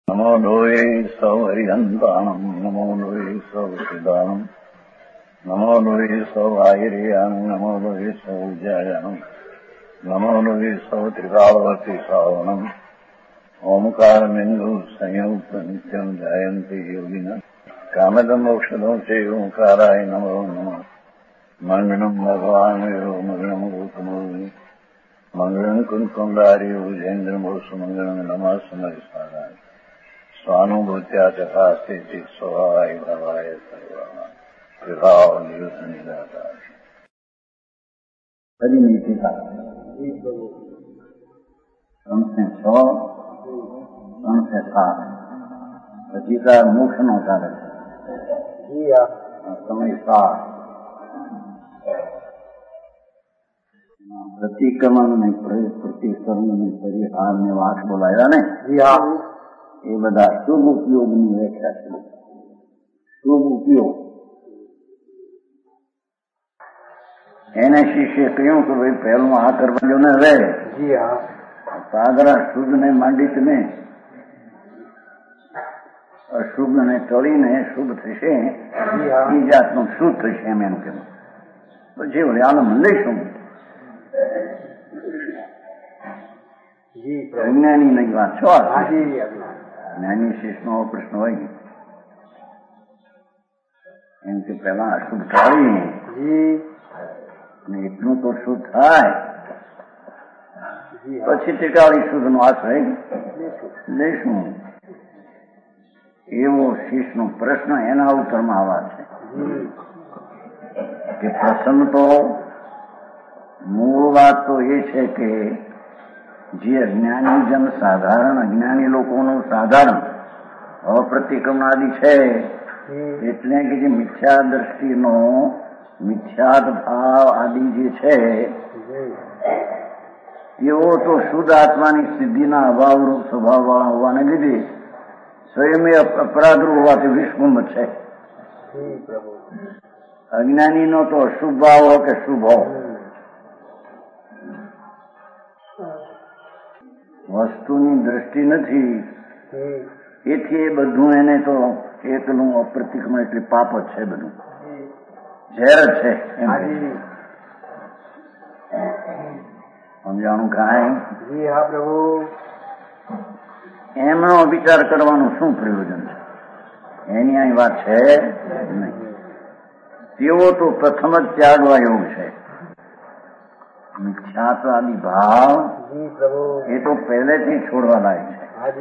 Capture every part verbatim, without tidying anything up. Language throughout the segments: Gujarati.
નમો લોહે સૌ હરિહંતાણમ નમો લોહે સૌ સિદાનમ નમો લોહે સૌ આયર્યાણમ નમો લોહે સૌ જયાણમ નમો લોહે સૌ ત્રિકાળવતી શ્રાવણમ ઓમકાર બિંદુ સંયુક્ત નિત્યમ જયંતિ યોગિના કામદમ મોક્ષદો છે ઓંકારાય નમો નમઃ મંગળમ ભગવાન વિરો મંગળમ ગૌતમોની મંગળમ કુંકુંડારી ઉજેન્દ્રમો સુમંગળમ નમઃ સમરિસારાય સ્વાનુભૂત્યા તથા સ્થિતિ સ્વભાવાય ભવાય સર્વા વિભાવ નિયુદ્ધ નિરાકાર હરિની ટીકા ત્રણસે છ ત્રણસે સાત અધિકાર મોક્ષ નો કાર્ય છે સમય સાત પ્રતિક્રમણ ને પ્રતિકર્મ ને પરિહાર ને વાત બોલાયા ને એ બધા શુભ ઉપયોગની વ્યાખ્યા છે. શુભ ઉપયોગ એને શિષ્ય કહ્યું કે ભાઈ પહેલું આ કરવા જો ને રે સાગરા શુદ્ધ ને માંડિત ને અશુભ ને ટળીને શુભ થશે એ જાતનું શુદ્ધ થશે એમ એમ કહેવું. પછી વળી આનો મંદિર શું અજ્ઞાની ની વાત છો. જ્ઞાની શિષ્ય નો પ્રશ્ન હોય એમ કે પેલા અશુભ ટાળી એટલું તો શુદ્ધ થાય પછી ટીકાળી શુદ્ધ નો આશ્રય લઈશું. એવો શિષ્ય નો પ્રશ્ન એના ઉત્તરમાં આવા છે કે પ્રશ્ન તો મૂળ વાત તો એ છે કે જે અજ્ઞાની જન સાધારણ અજ્ઞાની લોકોનું સાધારણ અપ્રતિક્રમણાદિ છે એટલે કે જે મિથ્યા દ્રષ્ટિનો મિથ્યાદ ભાવ આદિ જે છે એવો તો શુદ્ધ આત્માની સિદ્ધિના અભાવરૂપ સ્વભાવ વાળા હોવાને લીધે સ્વયં અપરાધરૂપ હોવાથી વિષકુંભ છે. અજ્ઞાનીનો તો અશુભ ભાવ હો કે શુભ હો વસ્તુની દ્રષ્ટિ નથી એથી એ બધું એને તો એકલું અપ્રતિક્રમણ એટલે પાપ જ છે, બધું ઝેર જ છે. સમજાણું કાંઈ એમનો વિચાર કરવાનું શું પ્રયોજન છે? એની અહીં વાત છે નહીં. તેઓ તો પ્રથમ જ ત્યાગવા એવું છે. મિથ્યાત્વાદી ભાવ એ તો પહેલેથી છોડવા લાયક છે.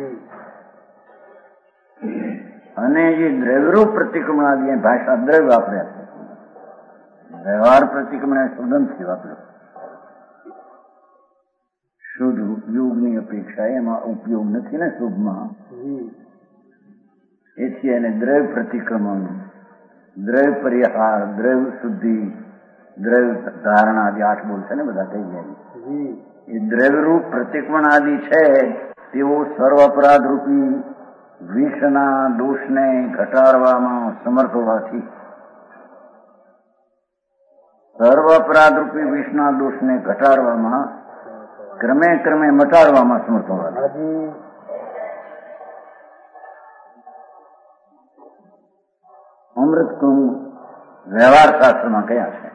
અને જે દ્રવ્યરૂપ પ્રતિક્રમણાદી ભાષા દ્રવ્ય વાપરે વ્યવહાર પ્રતિક્રમણ શુદ્ધથી વાપર્યો. શુદ્ધ ઉપયોગની અપેક્ષા એમાં ઉપયોગ નથી ને શુભમાં, એથી એને દ્રવ્ય પ્રતિક્રમણ, દ્રવ્ય પરિહાર, દ્રવ્ય શુદ્ધિ, દ્રવ્ય ધારણા આદિ આઠ બોલ છે ને બધા થઈ જાય. એ દ્રવ્યરૂપ પ્રતિક્રમણ આદિ છે તેઓ સર્વ અપરાધ રૂપી વિષના દોષને ઘટાડવામાં સમર્થ હોવાથી સર્વ અપરાધ રૂપી વિષના દોષને ઘટાડવામાં ક્રમે ક્રમે મટાડવામાં સમર્થ હોવાથી અમૃત કુંભ વ્યવહાર શાસ્ત્રમાં કયા છે?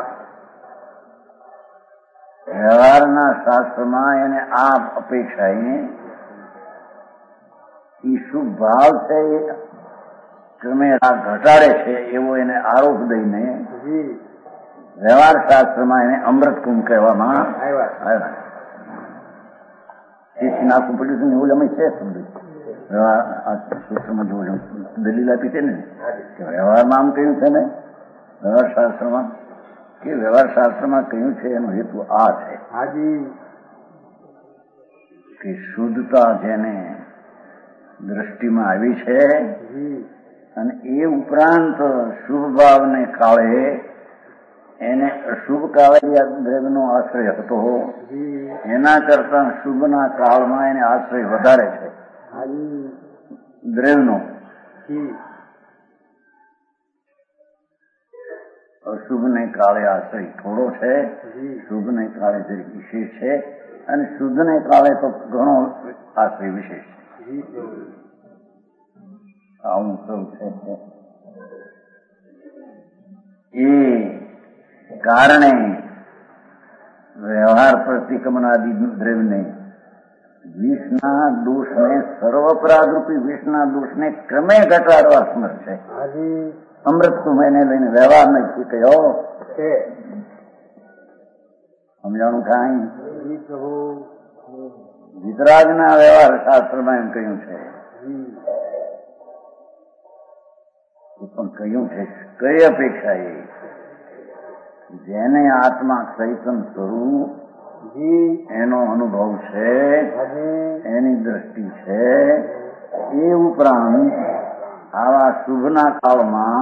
વ્યવહારના શાસ્ત્રમાં એને આ અપેક્ષા એ શુભ ભાવ છે એ ક્રમે ઘટાડે છે એવો એને આરોપ દઈને વ્યવહાર શાસ્ત્રમાં એને અમૃત કુંભ કહેવામાં આવ્યા. તેથી નાખવું પડ્યું છે એવું અમે છે સૂત્રમાં જોયું દલીલ આપી છે ને વ્યવહારમાં આમ કહ્યું છે ને વ્યવહાર શાસ્ત્રમાં કે વ્યવહાર શાસ્ત્રમાં કહ્યું છે એનો હેતુ આ છે કે શુદ્ધતા જેને દ્રષ્ટિમાં આવી છે અને એ ઉપરાંત શુભ ભાવને કાળે એને અશુભ કાળે દ્રવ્યનો આશ્રય હતો એના કરતા શુભના કાળમાં એને આશ્રય વધારે છે દ્રવ્યનો. અશુભને કાળે આશ્રય થોડો છે, શુભને કાળે જરી વિશેષ છે અને શુદ્ધને કાળે તો ઘણો આશ્રય વિશેષ છે. આવું સૌ છે એ કારણે વ્યવહાર પ્રતિક્રમણાદિ દ્રવ્યને વિષના દોષને સર્વપરાધ રૂપી વિષના દોષને ક્રમે ઘટાડવા સમર્થ છે. અમૃત કુંભ એને લઈને વ્યવહાર નથી કયો છે. સમજાણું કાંઈ વિતરાગના વ્યવહાર શાસ્ત્રમાં એમ કહ્યું છે. પણ કહ્યું છે કઈ અપેક્ષા એ જેને આત્મા ચૈતન સ્વરૂપ એનો અનુભવ છે, એની દ્રષ્ટિ છે, એ ઉપરાંત આવા શુભના કાળમાં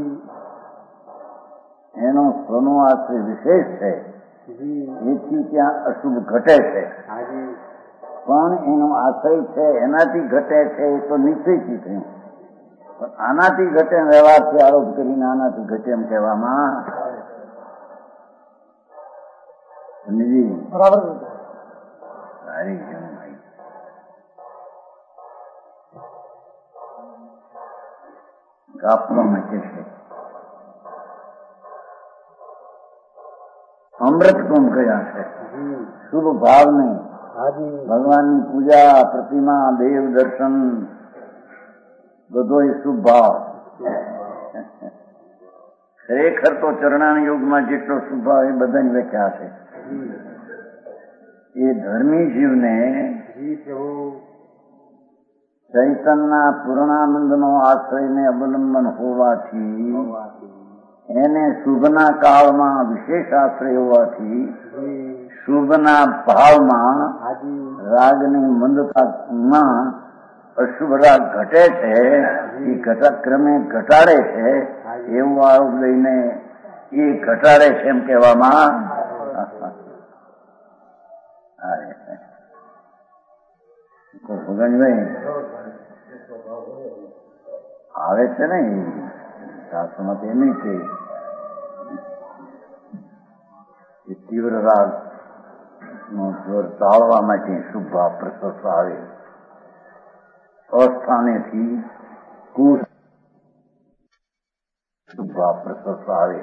એનો સ્વનો આશ્રય વિશેષ છે, એથી ત્યાં અશુભ ઘટે છે. પણ એનો આશ્રય છે એનાથી ઘટે છે એ તો નિશ્ચયથી થયું. પણ આનાથી ઘટે વ્યવહારથી આરોપ કરીને આનાથી ઘટે એમ કહેવામાં બરાબર સારી કેવું ભાઈ. કાપવામાં કે છે અમૃત કુંભ કયા છે શુભ ભાવને ભગવાનની પૂજા, પ્રતિમા, દેવ દર્શન બધો એ શુભ ભાવ. ખરેખર તો ચરણાણ યોગમાં જેટલો શુભ ભાવ એ બધાની વ્યાખ્યા છે. એ ધર્મી જીવને ચૈતનના પૂર્ણાનંદનો આશ્રયને અવલંબન હોવાથી એને શુભના કાળમાં વિશેષ આશ્રય હોવાથી શુભના ભાવમાં રાગની મંદતામાં અશુભ રાગ ઘટે છે, એ ઘટા ક્રમે ઘટાડે છે એવું આરોપ લઈને એ ઘટાડે છે એમ કહેવામાં ભગવાનભાઈ આવે છે ને શાસ્ત્રમાં એમ કે તીવ્ર રાગ નો જોર ટાળવા માટે શુભ ભાવ પ્રશસ્ત આવે. અસ્થાનેથી કુશ શુભ ભાવ પ્રશસ્ત આવે.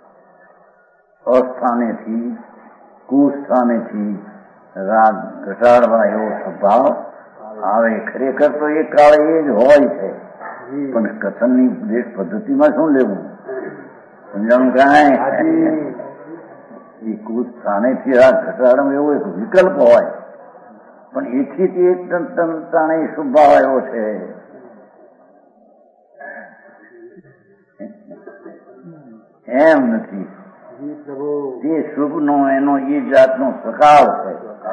અસ્થાનેથી કુસ્થાનેથી રાગ ઘટાડવા એવો સ્વભાવ આવે. ખરેખર તો એ કાળે એ જ હોય છે, પણ કથનની ઉપદેશ પદ્ધતિમાં શું લેવું સમજાણું કાંઈ. એ કુશ સ્થાનેથી રાગ ઘટાડવા એવો એક વિકલ્પ હોય, પણ એથી એક તાણે શુભ ભાવ આવ્યો છે. એમ નથી, તે શુભનો એનો એ જાતનો સ્વભાવ છે.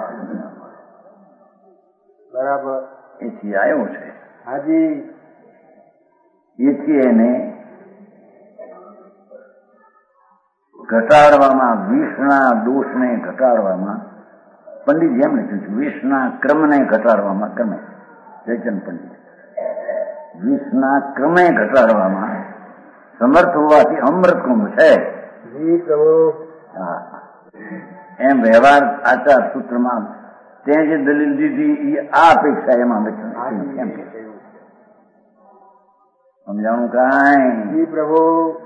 બરાબર એથી આવ્યો છે. હાજી એથી એને ઘટાડવામાં વિષના દોષને ઘટાડવામાં પંડિત જેમ લખ્યું છે વિષના ક્રમને ઘટાડવામાં ક્રમે જયચંદ પંડિત વિષના ક્રમે ઘટાડવામાં સમર્થ હોવાથી અમૃત કુંભ છે. એમ વ્યવહાર આચાર સૂત્રમાં તે જે દલીલ દીધી એ આ અપેક્ષા એમાં એમ કે સમજાણું કાંઈ પ્રભુ.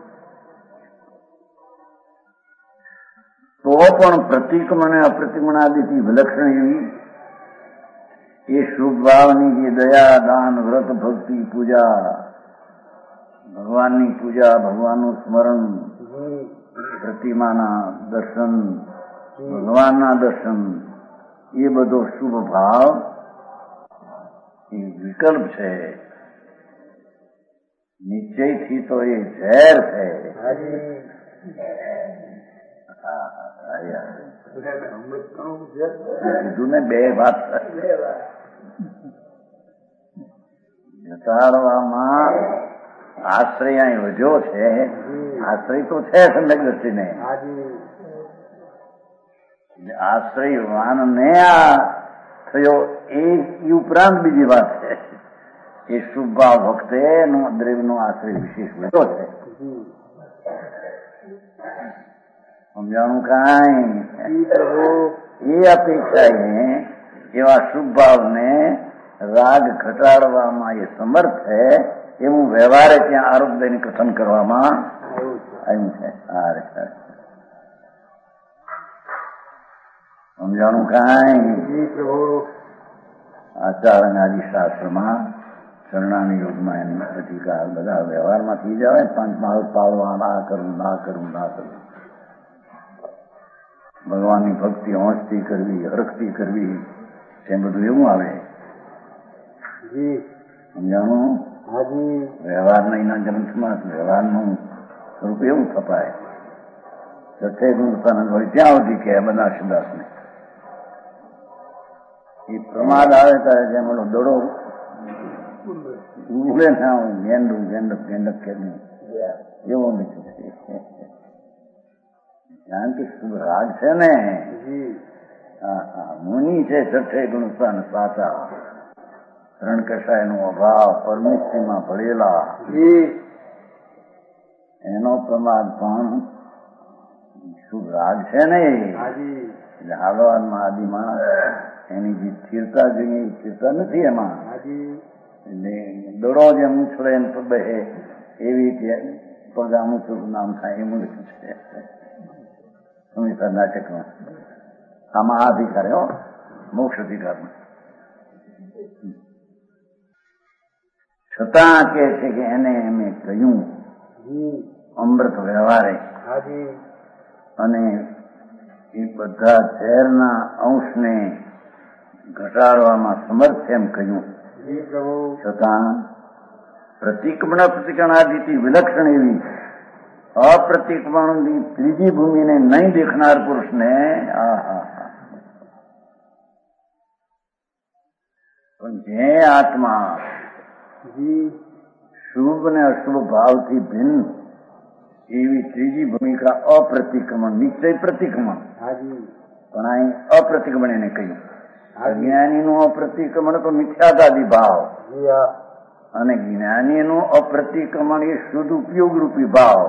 તો પણ પ્રતિક્રમ અને અપ્રતિક્રમણાદિથી વિલક્ષણ એવી એ શુભ ભાવની જે દયા, દાન, વ્રત, ભક્તિ, પૂજા, ભગવાનની પૂજા, ભગવાનનું સ્મરણ, પ્રતિમાના દર્શન, ભગવાનના દર્શન, એ બધો શુભ ભાવ એ વિકલ્પ છે. નિશ્ચયથી તો એ ઝેર છે. કીધું ને બે વાત ઘટાડવામાં આશ્રય અહીં વધ્યો છે. આશ્રય તો છે સમ્યક દ્રષ્ટિને, આશ્રય વાનને આ થયો એ ઉપરાંત બીજી વાત છે. એ શુભ ભાવ વખતે દ્રવ્યનો આશ્રય વિશેષ વધ્યો છે. સમજાણું કાંઈ. એ અપેક્ષાએ એવા શુભ ભાવને રાગ ઘટાડવામાં એ સમર્થ છે એવું વ્યવહારે ત્યાં આરોપ દઈને કથન કરવામાં આવ્યું છે. સમજાણું કાંઈ? આચાર અને આદિશાસ્ત્રમાં શરણાની યોગમાં એની પ્રતિકાર બધા વ્યવહારમાં થઈ જાય. પાંચ માળ પાળવા, ના કરવું, ના કરવું, ના કરવું. ભગવાનની ભક્તિ હોંશથી કરવી, હરખથી કરવી, તે બધું એવું આવે. સમજાણું? વ્યવહારના એના ગ્રંથમાં વ્યવહારનું સ્વરૂપ એવું થપાય. છઠ્ઠે ગુણતાનંદ વળી ત્યાં સુધી કે બધા શુદાસને એ પ્રમાદ આવે ત્યારે જેમ ઓલો દડો ઉડે ના હું ગેંડું ગેંડક ગેંડક કે નહીં એવો નથી. કારણ કે શુભ રાગ છે ને. હા હા મુનિ છે છઠ્ઠે ગુણસ્થાન સાચા. ત્રણ કસાય નો અભાવ, પરમેશ્વરીમાં ભળેલા, એનો પ્રમાદ પણ શુભ રાગ છે ને. એટલે હાલવાનમાં આદિમાં એની જે સ્થિરતા જોઈએ એ સ્થિરતા નથી એમાં. એટલે દડો જેમ ઉછળે એમ તો બે એવી પગ આમ ઉછળું નામ થાય એવું લખ્યું છે સુમિત્રા નાટકમાં. આમાં આ અધિકાર હો, મોક્ષ અધિકારમાં. છતાં કે છે કે એને એમે કહ્યું અમૃત વ્યવહારે અને એ બધા ઝેરના અંશને ઘટાડવામાં સમર્થ એમ કહ્યું. છતાં પ્રતિક્રમણ પ્રતિક્રમણાદિથી વિલક્ષણ એવી અપ્રતિક્રમણની ત્રીજી ભૂમિને નહીં દેખનાર પુરુષને આ હા હા પણ જે આત્મા શુભ ને અશુભ ભાવથી ભિન્ન એવી ત્રીજી ભૂમિકા અપ્રતિક્રમણ, નિશ્ચય પ્રતિક્રમણ, પણ અહીં અપ્રતિક્રમણ એને કહ્યું. અજ્ઞાનીનું અપ્રતિક્રમણ તો મિથ્યાદાદી ભાવ અને જ્ઞાનીનું અપ્રતિક્રમણ એ શુદ્ધ ઉપયોગ રૂપી ભાવ.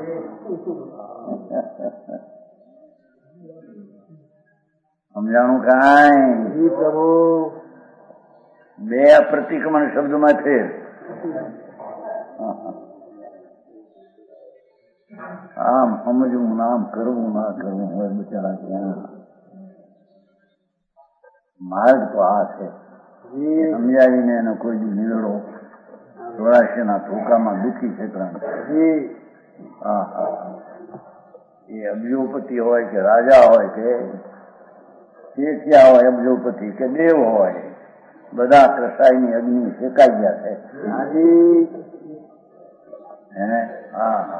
સમજાણું કાંઈ? બે અપ્રતિક્રમણ શબ્દમાં છે. આમ સમજવું નામ કરવું ના કરવું હોય બિચારા ક્યાં. માર્ગ તો આ છે. સમજાવીને એનો કોઈ દી નિવેડો ચોરાશીના ધોકામાં દુઃખી છે. હા હા એ અબજોપતિ હોય કે રાજા હોય કે શેઠિયા હોય, અબજોપતિ કે દેવ હોય, બધા કસાયની અગ્નિ શેકાઈ ગયા છે. હા હા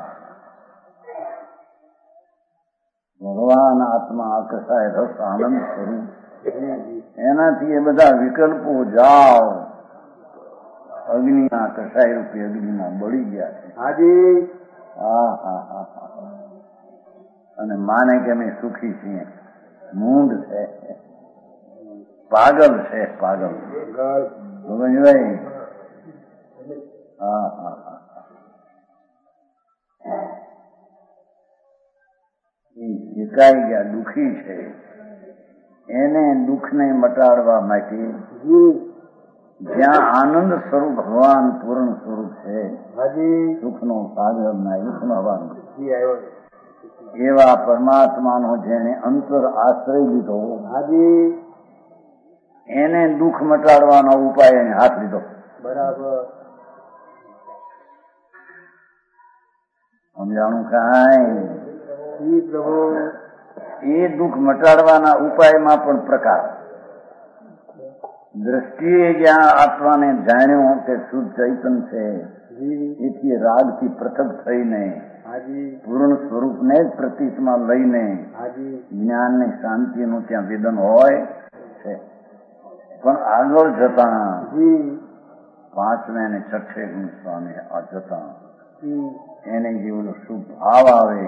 ભગવાન આત્મા આકર્ષાય રસ આનંદ સ્વરૂપ, એનાથી એ બધા વિકલ્પો જાઓ અગ્નિના કસાય રૂપી અગ્નિમાં બળી ગયા છે. હા હા હા હા અને માને કે અમે સુખી છીએ. મૂંડ છે, પાગલ છે, પાગલ. સમજવાય? હા હા હા શેકાઈ ગયા દુઃખી છે. એને દુઃખને મટાડવા માટે જ્યાં આનંદ સ્વરૂપ ભગવાન પૂર્ણ સ્વરૂપ છે, સુખનો સાગર ના યુથમાં એવા પરમાત્માનો જેને અંતર આશ્રય લીધો, એને દુઃખ મટાડવાનો ઉપાય એને હાથ લીધો. બરાબર સમજાણું કાંઈ? એ દુઃખ મટાડવાના ઉપાયમાં પણ પ્રકાર. દ્રષ્ટિએ જ્યાં આત્માને જાણ્યો કે શુદ્ધ ચૈતન છે, એથી રાગથી પૃથક થઈને પૂર્ણ સ્વરૂપને જ પ્રતીતમાં લઈને જ્ઞાન ને શાંતિનું ત્યાં વેદન હોય છે. પણ આગળ જતા પાંચમે અને છઠ્ઠે ગુણ સ્વામે આ જતા એને જેવો શુભ ભાવ આવે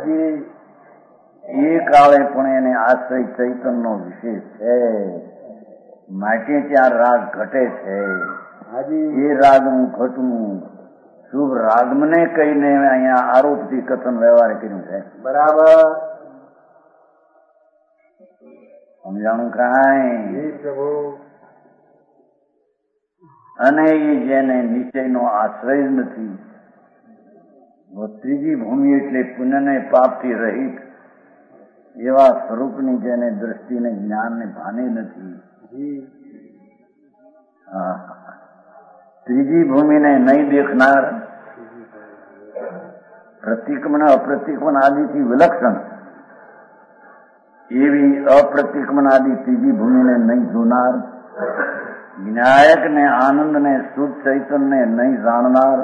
એ કાળે પણ એને આશ્રય ચૈતનનો વિશેષ છે. માટે ત્યાં રાગ ઘટે છે. એ રાગનું ઘટવું શુભ રાગમને કહીને અહીંયા આરોપથી કથન વ્યવહાર કર્યું છે. બરાબર સમજાણું કાંઈ? અને એ જેને નિશ્ચયનો આશ્રય જ નથી. ત્રીજી ભૂમિ એટલે પુણ્યને પાપથી રહિત એવા સ્વરૂપની જેને દ્રષ્ટિને જ્ઞાનને ભાને નથી. ત્રીજી ભૂમિને નહીં દેખનાર, પ્રતિક્રમણ અપ્રતિક્રમણ આદિથી વિલક્ષણ એવી અપ્રતિક્રમણ આદિ ત્રીજી ભૂમિને નહીં જોનાર, જ્ઞાયક ને આનંદ ને શુદ્ધ ચૈતન્ય નહીં જાણનાર,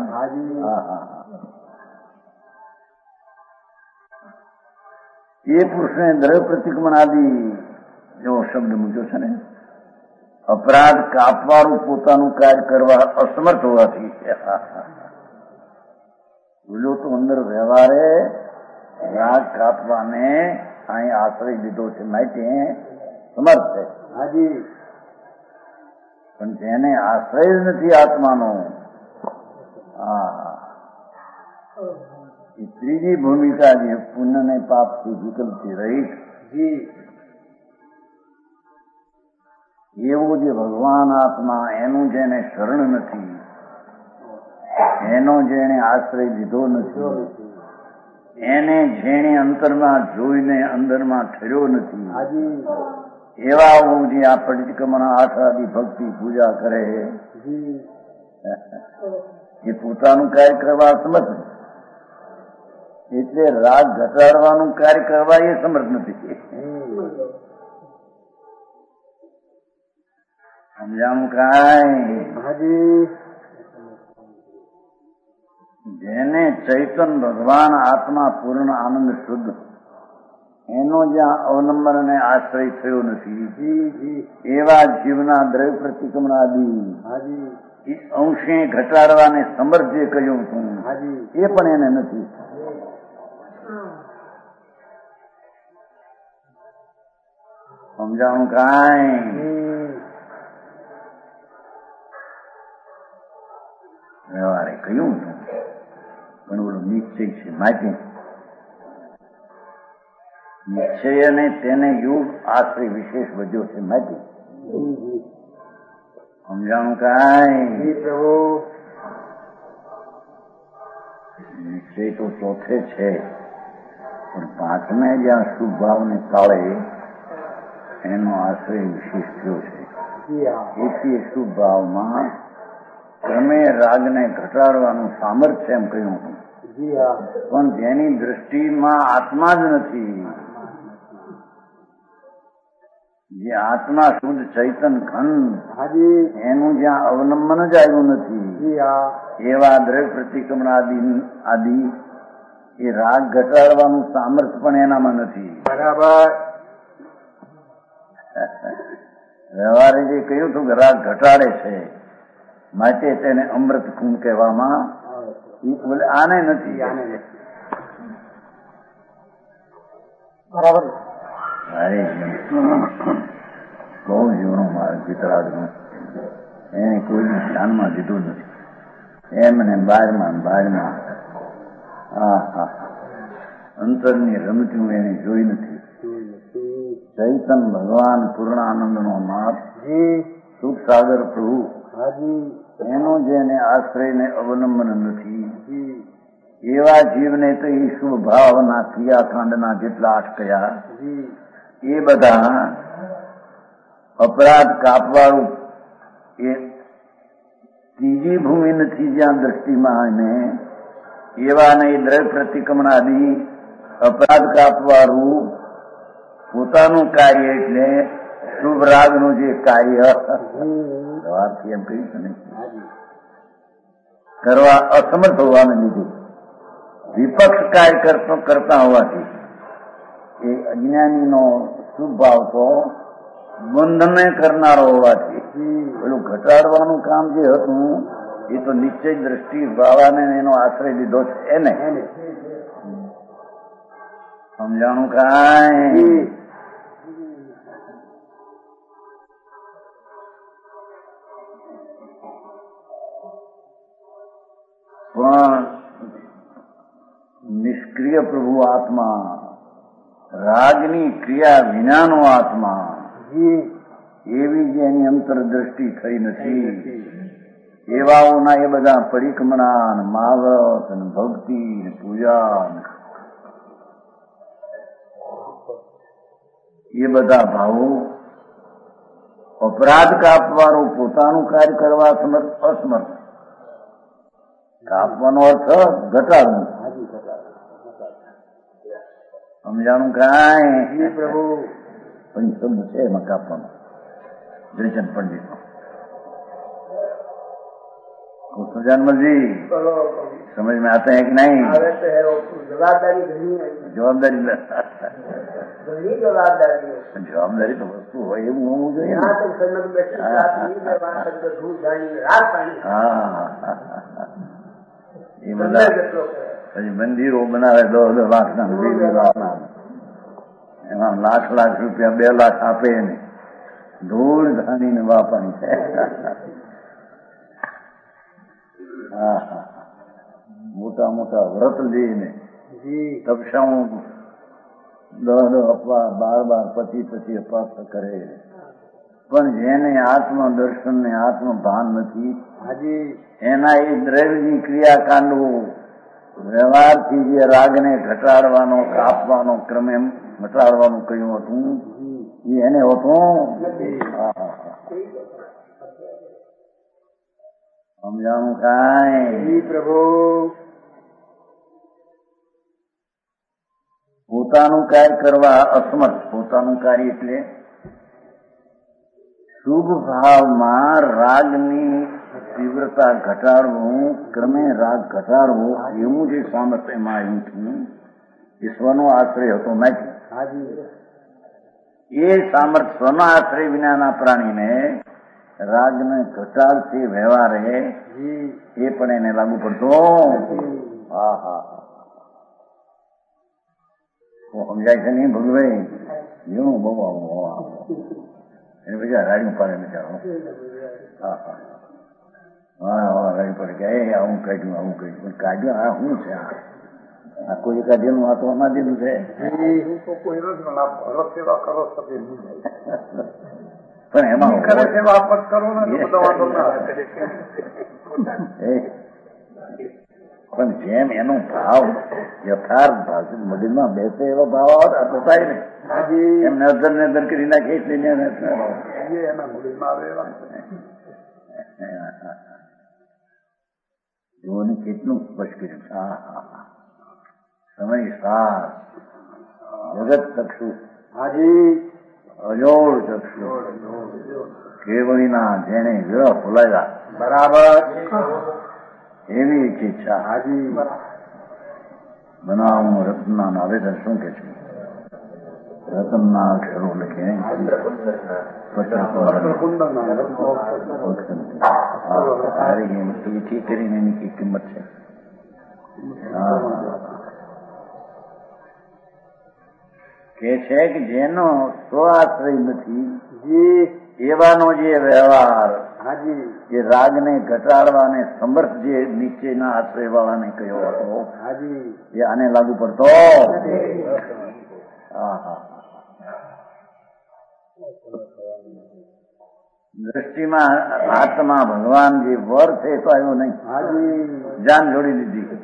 એ પુરુષને દ્રવ્ય પ્રતિક્રમણ આદિ એવો શબ્દ મૂક્યો છે ને, અપરાધ કાપવાનું પોતાનું કાર્ય કરવા અસમર્થ હોવાથી. બોલો તો અંદર વ્યવહારે રાગ કાપવાને અહીં આશ્રય લીધો છે, માટે સમર્થ છે. હાજી. પણ જેને આશ્રય જ નથી આત્માનો, હા, એ ત્રીજી ભૂમિકા જે પુણ્ય ને પાપથી વિકલ્પથી રહિત એવું જે ભગવાન આત્મા, એનું જેને શરણ નથી, એનો જેને આશ્રય લીધો નથી, એને જેને અંતરમાં જોઈને અંદરમાં ઠર્યો નથી, એવા હું જે આ પરિક્રમણ આઠાદી ભક્તિ પૂજા કરે એ પોતાનું કાર્ય કરવા સમર્થ, એટલે રાગ ઘટાડવાનું કાર્ય કરવા એ સમર્થ નથી. સમજાણું કાંઈ? જેને ચૈતન ભગવાન આત્મા પૂર્ણ આનંદ શુદ્ધ એનો જ્યાં અવલંબન અને આશ્રય થયો નથી, એવા જીવના દ્રવ્ય પ્રતિક્રમણ આદિ અંશે ઘટાડવાને સમર્થ જે કહ્યું હતું એ પણ એને નથી. સમજાણું કાંઈ? વ્યવહારે કહ્યું હતું પણ ઓલું નિશ્ચય છે, માટે નિશ્ચય અને તેને યુગ આશ્રય વિશેષ વધ્યો છે, માટે સમજાણું કાંઈ? પ્રભુ નિશ્ચય તો ચોથે છે, પણ પાંચમે જ્યાં શુભ ભાવને તાળે એનો આશ્રય વિશેષ થયો છે. એથી શુભ ભાવમાં ક્રમે રાગને ઘટાડવાનું સામર્થ્ય એમ કહ્યું હતું, પણ જેની દ્રષ્ટિમાં આત્મા જ નથી, જે આત્મા શુદ્ધ ચૈતન ઘન એનું જ્યાં અવલંબન જ આવ્યું નથી, એવા દ્રવ્ય પ્રતિક્રમણ આદિ આદિ એ રાગ ઘટાડવાનું સામર્થ્ય પણ એનામાં નથી. બરાબર. વ્યવહારે જે કહ્યું હતું કે રાગ ઘટાડે છે માટે તેને અમૃત કુંભ કહેવામાં, બોલે આને નથી. બરાબર. અરે બહુ જીવનો મારે પિતરાજનું એને કોઈ ધ્યાનમાં લીધું નથી, એમને બહારમાં બહારમાં હા હા અંતરની રમતી એને જોઈ નથી. ચૈતન ભગવાન પૂર્ણાનંદનો નાથ સુખ સાગર પ્રભુ એનો જેને આશ્રયને અવલંબન નથી, એવા જીવને તો એ શુભ ભાવના ક્રિયાકાંડના જેટલા આઠ કયા એ બધા અપરાધ કાપવાળું એ ત્રીજી ભૂમિ નથી જ્યાં દ્રષ્ટિમાં એને એવા નહીં દ્રવ્ય પ્રતિક્રમણ આદિ અપરાધ કાપવાળું પોતાનું કાર્ય એટલે શુભ રાગનું જે કાર્ય એમ કહ્યું છે ને કરવા અસમર્થ હોવાને લીધે વિપક્ષ કાર્ય કરતો કરતા હોવાથી એ અજ્ઞાનીનો શુભ ભાવ તો બંધને કરનારો હોવાથી પેલું ઘટાડવાનું કામ જે હતું એ તો નિશ્ચય દ્રષ્ટિ ભાવાને એનો આશ્રય લીધો છે એને. સમજાણું કાંઈ? પણ નિષ્ક્રિય પ્રભુ આત્મા, રાગની ક્રિયા વિનાનો આત્મા એવી જે એની અંતરદ્રષ્ટિ થઈ નથી, એવાઓના એ બધા પરિક્રમણા ને માવત ને ભક્તિ ને પૂજા એ બધા ભાવો અપરાધ કાપવાનું પોતાનું કાર્ય કરવા સમર્થ અસમર્થ. કાપવાનો અર્થ ઘટાડવું. સમજાણું કાંઈ પ્રભુ પણ શબ્દ છે એમાં કાપવાનો. જયચંદ પંડિત सुजानमल जी समझ में आते हैं कि नहीं? जवाबदारी जवाबदारी जवाबदारी जवाबदारी तो वस्तु હોય એવું હોવું જોઈએ. એ બધા પછી મંદિરો બનાવે દસ દસ લાખ ના એમાં લાખ લાખ રૂપિયા બે લાખ આપે ને ધૂળ ધાની ને વાપરવાની છે. મોટા મોટા વ્રત લઈને તપસાઓ દસ દસ અપવા બાર બાર પચીસ પચીસ અપાસ કરે પણ જેને આત્મ દર્શન ને આત્મ ભાન નથી એના એ દ્રવ્યની ક્રિયાકાંડો વ્યવહારથી જે રાગને ઘટાડવાનો કાપવાનો ક્રમે ઘટાડવાનું કહ્યું હતું એને હતું સમજાણું કાંઈ પ્રભુ. પોતાનું કાર્ય કરવા અસમર્થ. પોતાનું કાર્ય એટલે શુભ ભાવમાં રાગની તીવ્રતા ઘટાડવું ક્રમે રાગ ઘટાડવો એવું જે સામર્થ્યમાં આવ્યું હતું એ સ્વનો આશ્રય હતો નથી. એ સામર્થ્ય સ્વનો આશ્રય વિનાના પ્રાણીને રાગને ઘટાડતી વ્યવહાર એ પણ એને લાગુ પડતો. હા હા સમજાય છે નહીં ભગવાઈ એવું બહુ આવું એને બીજા રાડ્યું પાડે બિચારો. હા હા હા હા રાડી પડે કે એ આવું કાઢ્યું આવું કાઢ્યું પણ કાઢ્યું આ શું છે આ કોઈ કાઢેલું આ તો અમારે દીધું છે પણ એમાં પણ જેમ એનો ભાવ યથાર્થ ભાવ મગજમાં બેસે એવો ભાવ આવે તો થાય ને એમ નજર નજર કરી નાખે એટલે જોને કેટલું સ્પષ્ટ કર્યું. હા હા હા સમય સાર જગત ચક્ષુ હાજી અજોડ ચક્ષુ કેવળીના જેને વિરહ ફોલાવ્યા બરાબર એવી એક ઈચ્છા હાજી બનાવું. રત્નના આવેદન શું કે છે? રતનના અક્ષરો લખે કરીને એની કઈ કિંમત છે. કે છે કે જેનો સ્વાશ્રય નથી એવાનો જે વ્યવહાર હાજી એ રાગને ઘટાડવાને સમર્થ જે નીચેના આશ્રય વાળાને કયો હતો હાજી એ આને લાગુ પડતો. દ્રષ્ટિમાં આત્મા ભગવાન જે વર છે તો આવ્યો નહીં. હાજી જાન જોડી દીધી.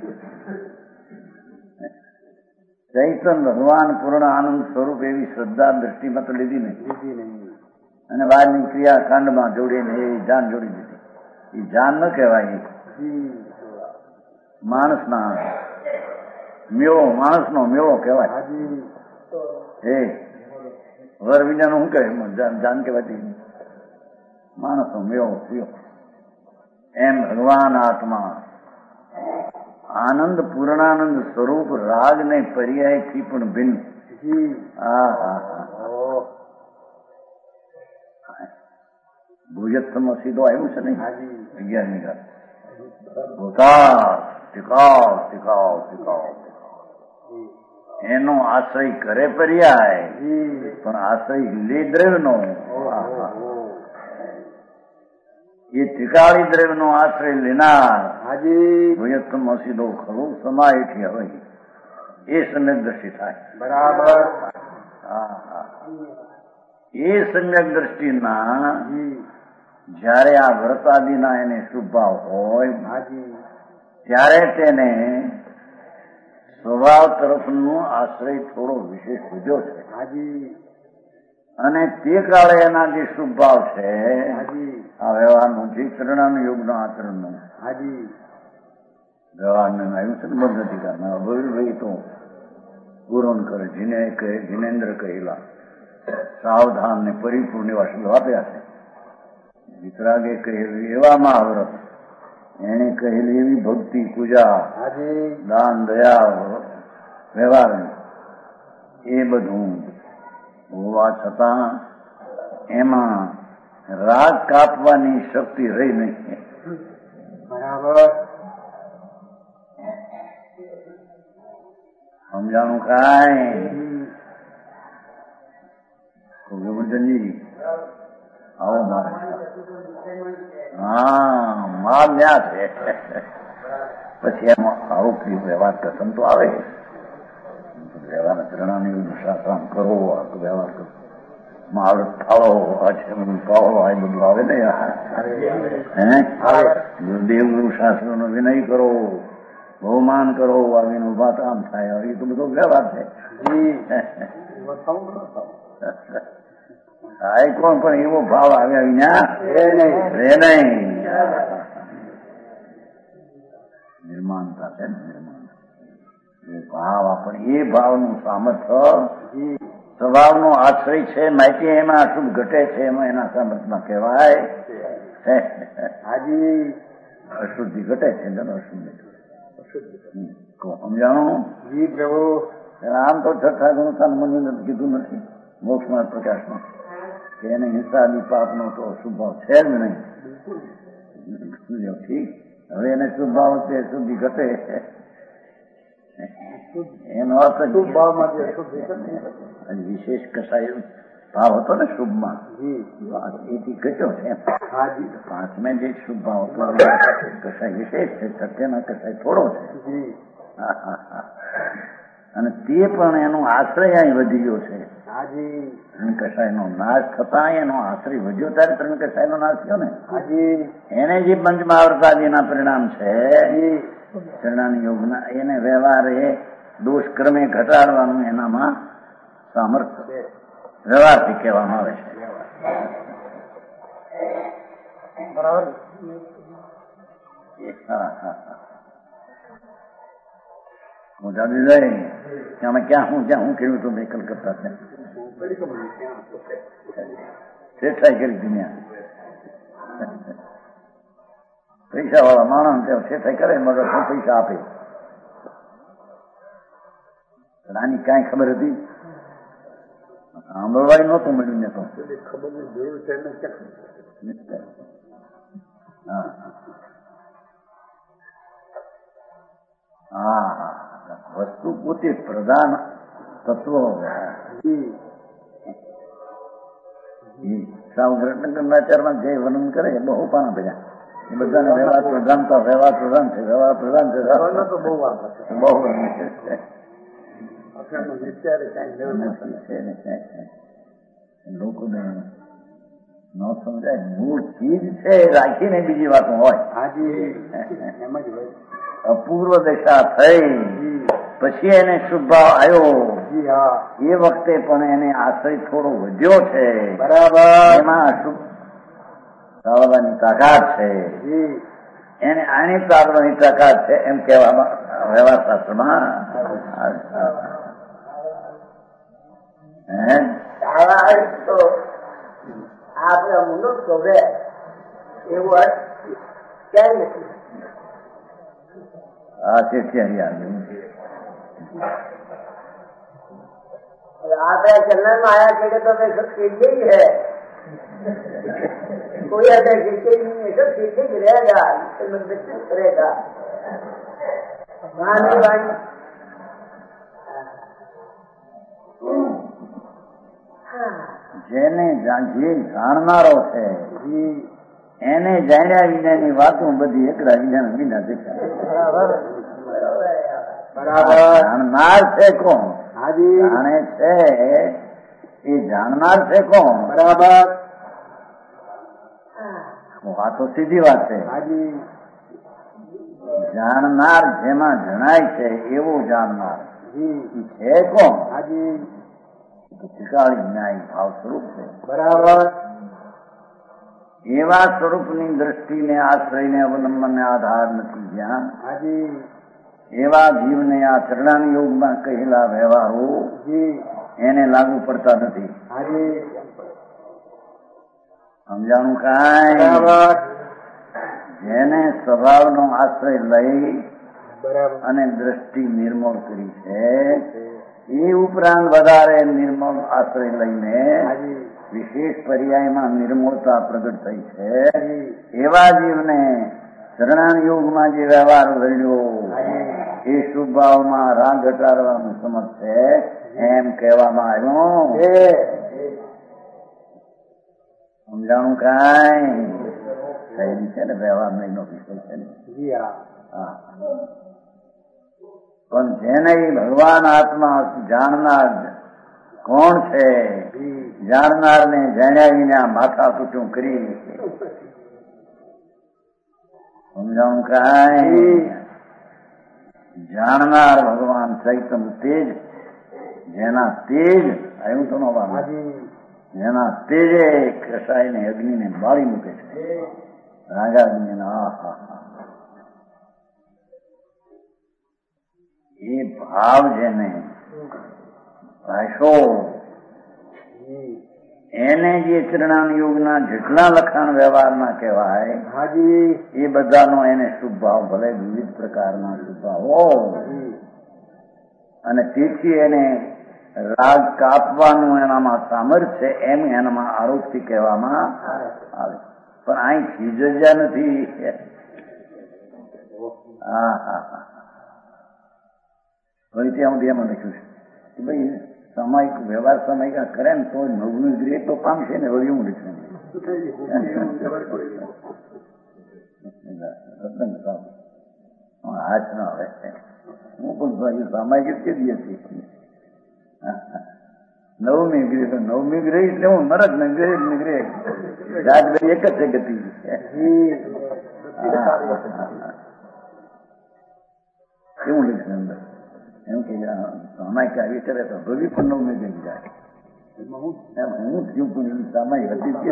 ચૈતન ભગવાન પૂર્ણ આનંદ સ્વરૂપ એવી શ્રદ્ધા દ્રષ્ટિમાં તો લીધી નહીં અને બહારની ક્રિયાકાંડમાં જોડીને એ જાન જોડી દીધી. એ જાન ન કહેવાય. માણસના મેળો માણસનો મેળો કહેવાય. એ વર વિનાનું શું કહે જાન કહેવાતી માણસનો મેળો થયો. એમ ભગવાન આત્મા આનંદ પૂર્ણાનંદ સ્વરૂપ રાગ ને પર્યાયથી પણ ભિન્ન. હા હા હા ભૂયત્તમાં સીધો આવ્યું છે ને અગિયારમી રાત ભૂતાર ટીકાવ ટીકાવ ટીકાવ એનો આશ્રય કરે પર્યાય પણ આશ્રય લે દ્રવ્યનો. એ ત્રિકાળી દ્રવ્યનો આશ્રય લેનાર ભૂયત્તમાં સીધો ખરો સમાયથી હવે એ સમ્યક દ્રષ્ટિ થાય. બરાબર. હા હા એ સમ્યક દ્રષ્ટિના જયારે આ વ્રતાદિના એને શુભ ભાવ હોય ત્યારે તેને સ્વભાવ તરફનો આશ્રય થોડો વિશેષ વધ્યો છે અને તે કાળે એના જે શુભ ભાવ છે આ વ્યવહારનું જે ચરણાનું યોગનો આચરણનું વ્યવહારને આવ્યું છે બંધ નથી કરનાર ભાઈ તો પૂરણ કરે જીને કહે જીનેન્દ્ર કહેલા સાવધાન ને પરિપૂર્ણ એવા શબ્દો આપ્યા છે. વિતરાગે કહેલું એવા મહાવ્રત, એને કહેલી એવી ભક્તિ પૂજા દાન દયા વ્યવહાર એ બધું હોવા છતાં એમાં રાગ કાપવાની શક્તિ રહી નહીં. બરાબર સમજાણું કાંઈ? ગોવર્ધનજી આવો મારે હા માલ ન્યા છે. પછી એમાં આવું કયું વ્યવહાર કથન તો આવે વ્યવહાર ચરણાની શાસન કરો વ્યવહાર કરો મહાવ્રત ફાળો પાવડો આ બધું આવે ને હે ગુરુદેવનું શાસ્ત્રનો વિનય કરો બહુમાન કરો આવીને ઉભા કામ થાય એ તો બધો વ્યવહાર છે. આ કોણ પણ એવો ભાવ આવ્યા વિના રે નહીં. નિર્માણતા છે ને નિર્માણતા એ ભાવ આપણે એ ભાવનું સામર્થ્ય સ્વભાવનો આશ્રય છે. માહિતી એમાં અશુભ ઘટે છે એમાં એના સામર્થ્યમાં કહેવાય હાજી અશુદ્ધિ ઘટે છે અશુદ્ધિ સમજાણું જી પ્રભુ. આમ તો છઠ્ઠા ગુણ મને કીધું નથી મોક્ષમાં પ્રકાશમાં કે એને હિંસાદી પાપનો તો સ્વભાવ છે જ નહીં. ઠીક હવે એને શુભભાવ છે શુદ્ધિ ઘટે એનો અર્થ વિશેષ કસાય ભાવ હતો ને શુભમાં એથી ઘટ્યો છે. પાંચમે જે શુભ ભાવ હતો કસાય વિશેષ છે સત્યના કસાય થોડો છે અને તે પણ એનો આશ્રય અહીં વધી ગયો છે. ત્રણ કસાયનો નાશ થતા એનો આશ્રય વધ્યો ત્યારે ત્રણ કસાયનો નાશ થયો ને. એને જે પંચમહાવ્રતાદિના પરિણામ છે ચરણાની યોગના એને વ્યવહારે દોષ ક્રમે ઘટાડવાનું એનામાં સામર્થ્ય વ્યવહારથી કહેવામાં આવે છે. બરાબર. હા હા હા હું જાણી જાય કે અમે ક્યાં હું ક્યાં હું કર્યું તો મેં કલકત્તા છે શેઠાઈ કરી દુનિયા પૈસા વાળા માણસ ત્યાં શેઠાઈ કરે મગર શું પૈસા આપે આની કાંઈ ખબર હતી સાંભળવાય નહોતું મળ્યું ને તો ખબરની જરૂર છે હા હા હા વસ્તુ પોતે પ્રધાન તત્વ સાવગ્રહનાચારમાં જે વર્ણન કરે બહુ પાના ભેગા એ બધાને વ્યવહાર પ્રધાનતા વ્યવહાર પ્રધાન છે વ્યવહાર પ્રધાન છે બહુ લોકોને ન સમજાય મૂળ ચીજ છે રાખીને બીજી વાતો હોય. અપૂર્વ દશા થઈ પછી એને શુભ ભાવ આવ્યો એ વખતે પણ એને આશ્રય થોડો વધ્યો છે. બરાબર. એમાં અશુભ તાળવાની તાકાત છે એને આની તાળવાની તાકાત છે એમ કહેવામાં વ્યવહાર શાસ્ત્રમાં તો આપણે મુનો શોભે એવું અર્થ ક્યાંય નથી. હા તે ત્યાં आप चंदन में आया थे तो मैं सब सीखे ही है कोई ऐसा सीखे ही नहीं है सब सीखे ही रहेगा करेगा वहां नहीं भाई જેને જે જાણનારો છે એને જાણ્યા વિનાની વાતો બધી એકલા વિના વિના દેખાય. જાણનાર છે કોણ? જાણે છે એ જાણનાર છે કોણ? બરાબર. આ તો સીધી વાત છે. જાણનાર જેમાં જણાય છે એવો જાણનાર છે કોણ? ત્રિકાળી ન્યાય ભાવ સ્વરૂપ છે. બરાબર. એવા સ્વરૂપની દ્રષ્ટિને આશ્રયને અવલંબનને આધાર નથી જ્યાં એવા જીવને આ ચરણાન યોગમાં કહેલા વ્યવહારો એને લાગુ પડતા નથી. સમજાણું કાંઈ? જેને સ્વભાવનો આશ્રય લઈ અને દ્રષ્ટિ નિર્મળ કરી છે એ ઉપરાંત વધારે નિર્મળ આશ્રય લઈને વિશેષ પર્યાયમાં નિર્મળતા પ્રગટ થઈ છે એવા જીવને શરણાન યોગમાં જે વ્યવહાર વર્ણ્યો એ શુભ ભાવમાં રાગ ઘટાડવાનું સમજ છે એમ કહેવામાં આવ્યું. સમજાણું કાંઈ? થયેલી છે ને વ્યવહાર મહિનો વિષય છે ને. હા, પણ જેને ભગવાન આત્મા જાણનાર કોણ છે, જાણનાર ને જાણ્યા વિના માથા કૂટું કરી સમજાવું કાંઈ? જાણનાર ભગવાન ચૈતન તેજ, જેના તેજ આવ્યું તો નો જેના તેજે કસાઈને અગ્નિને બાળી મૂકે છે. રાગાગ્નિના એ ભાવ જેને ભાષો એને જે ચરણાન યોગના જેટલા લખાણ વ્યવહારના કહેવાય એ બધાનો એને શુભ ભાવ ભલે વિવિધ પ્રકારના શુભ ભાવો અને તેથી એને રાગ કાપવાનું એનામાં સામર્થ્ય એમ એનામાં આરોપથી કહેવામાં આવે. પણ અહીં ખીજ્યા નથી. હા હા હા ભાઈ ત્યાં સુધી એમાં લખ્યું છે કે ભાઈ સામાયિક વ્યવહાર સામાયિકા કરે ને તો નવું ગ્રેટ તો પામશે ને વળી હું લખ્યું હાથ ના હવે હું પણ ભાઈ સામાયિક કે દીધી નવમી ગ્રે તો નવમી ગ્રે એટલે હું મરદ ને ગ્રે ને ગ્રે જાત ભાઈ એક જ છે ગતિ. કેવું લખ્યું અંદર એમ કે સામાયિક આવી કરે તો ભવી પણ નવમી ગઈ જાય એમ હું થયું પણ સામાયિક હતી કે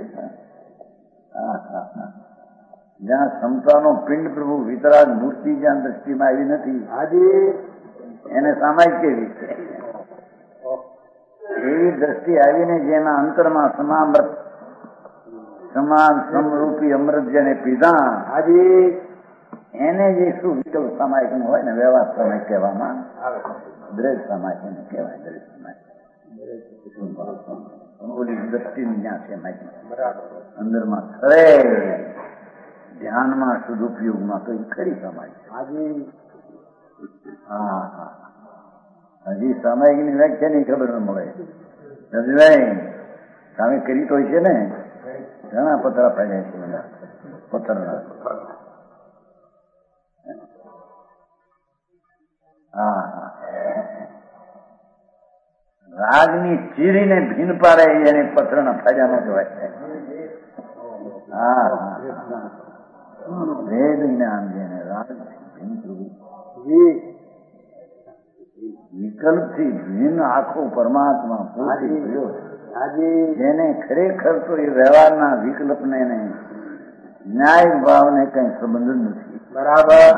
હા હા હા જ્યાં ક્ષમતાનો પિંડ પ્રભુ વિતરાગ મૂર્તિ જ્યાં દ્રષ્ટિમાં આવી નથી એને સામાયિક કેવી છે? એવી દ્રષ્ટિ આવીને જેના અંતરમાં સમામૃત સમાન સમરૂપી અમૃત જેને પીધા એને જે શું વિકલ્પ સામાયિક નું હોય ને વ્યવહાર સામાયિક કહેવામાં દ્રઢ સામાયિક એને કહેવાય. દ્રઢ સામાયિક ઓલી દ્રષ્ટિ જ્યાં છે અંદરમાં ખરે ધ્યાનમાં શુદ્ધ ઉપયોગમાં તો ખરી સામાયિક. હા હા હજી સામાયિક ની વ્યાખ્યા ની ખબર ન મળે. રજભાઈ તમે કરી તો છે ને ઘણા પતરા પડ્યા છે પથ્થરના. હા હા રાગની ચીરીને ભીન પાડે એને પથ્થરના ફાયદા ન કહેવાય. હા હા વેદ જ્ઞાન જેને રાગ ભીન વિકલ્પ થી ભીન આખો પરમાત્મા પૂછી ગયો જેને ખરેખર તો એ વ્યવહારના વિકલ્પ ને ન્યાય ભાવને કઈ સંબંધ નથી. બરાબર.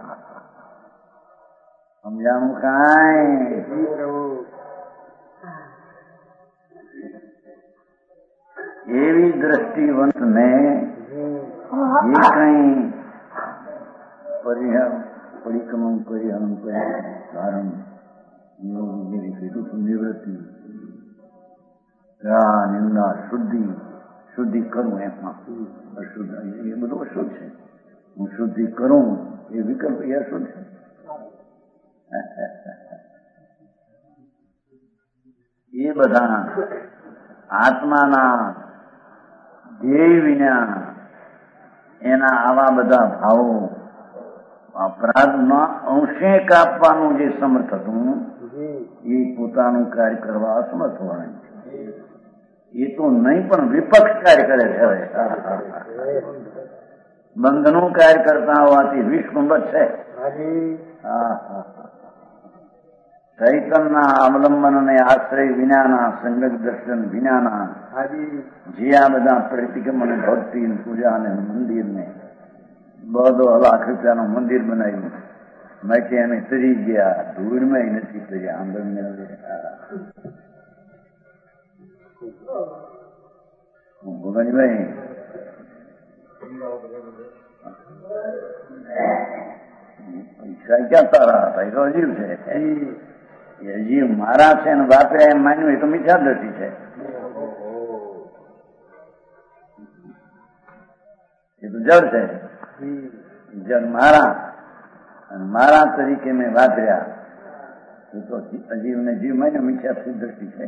સમજાણું કાંઈ? એવી દ્રષ્ટિવંત ને જે કઈ પરિક્રમણ પરિહરણ કારણ નિવૃત્તિ નિંદા શુદ્ધિ શુદ્ધિ કરું એમાં અશુદ્ધ એ બધું અશુદ્ધ છે. હું શુદ્ધિ કરું એ વિકલ્પ એ અશુદ્ધ છે. એ બધા આત્માના ધ્યેય વિના એના આવા બધા ભાવો અપરાધમાં અંશે કાપવાનું જે સમર્થ હતું એ પોતાનું કાર્ય કરવા અસમર્થ હોય. એ તો નહીં પણ વિપક્ષ કાર્ય કરે છે. હવે બંધનું કાર્ય કરતા હોવાથી વીસ કુંભજ છે. ચૈતનના અવલંબન અને આશ્રય વિનાના, સંગત દર્શન વિનાના જે આ બધા પ્રતિક્રમણ ભક્તિ પૂજા અને મંદિર ને બધો લાખ રૂપિયાનું મંદિર બનાવ્યું, માટે અમે તરી ગયા, ધૂળમાં નથી તર્યા. આંદોલન ભગવાનભાઈ પૈસા ક્યાં તારા પૈસો અજીવ છે. એ અજીવ મારા છે ને બાપે એમ માન્યું એ તો મિથ્યા દ્રષ્ટિ છે. એ તો જળ છે. જળ મારા અને મારા તરીકે મેં વાપર્યા એ તો અજીવ ને જીવ માન્યો મિથ્યા દ્રષ્ટિ છે.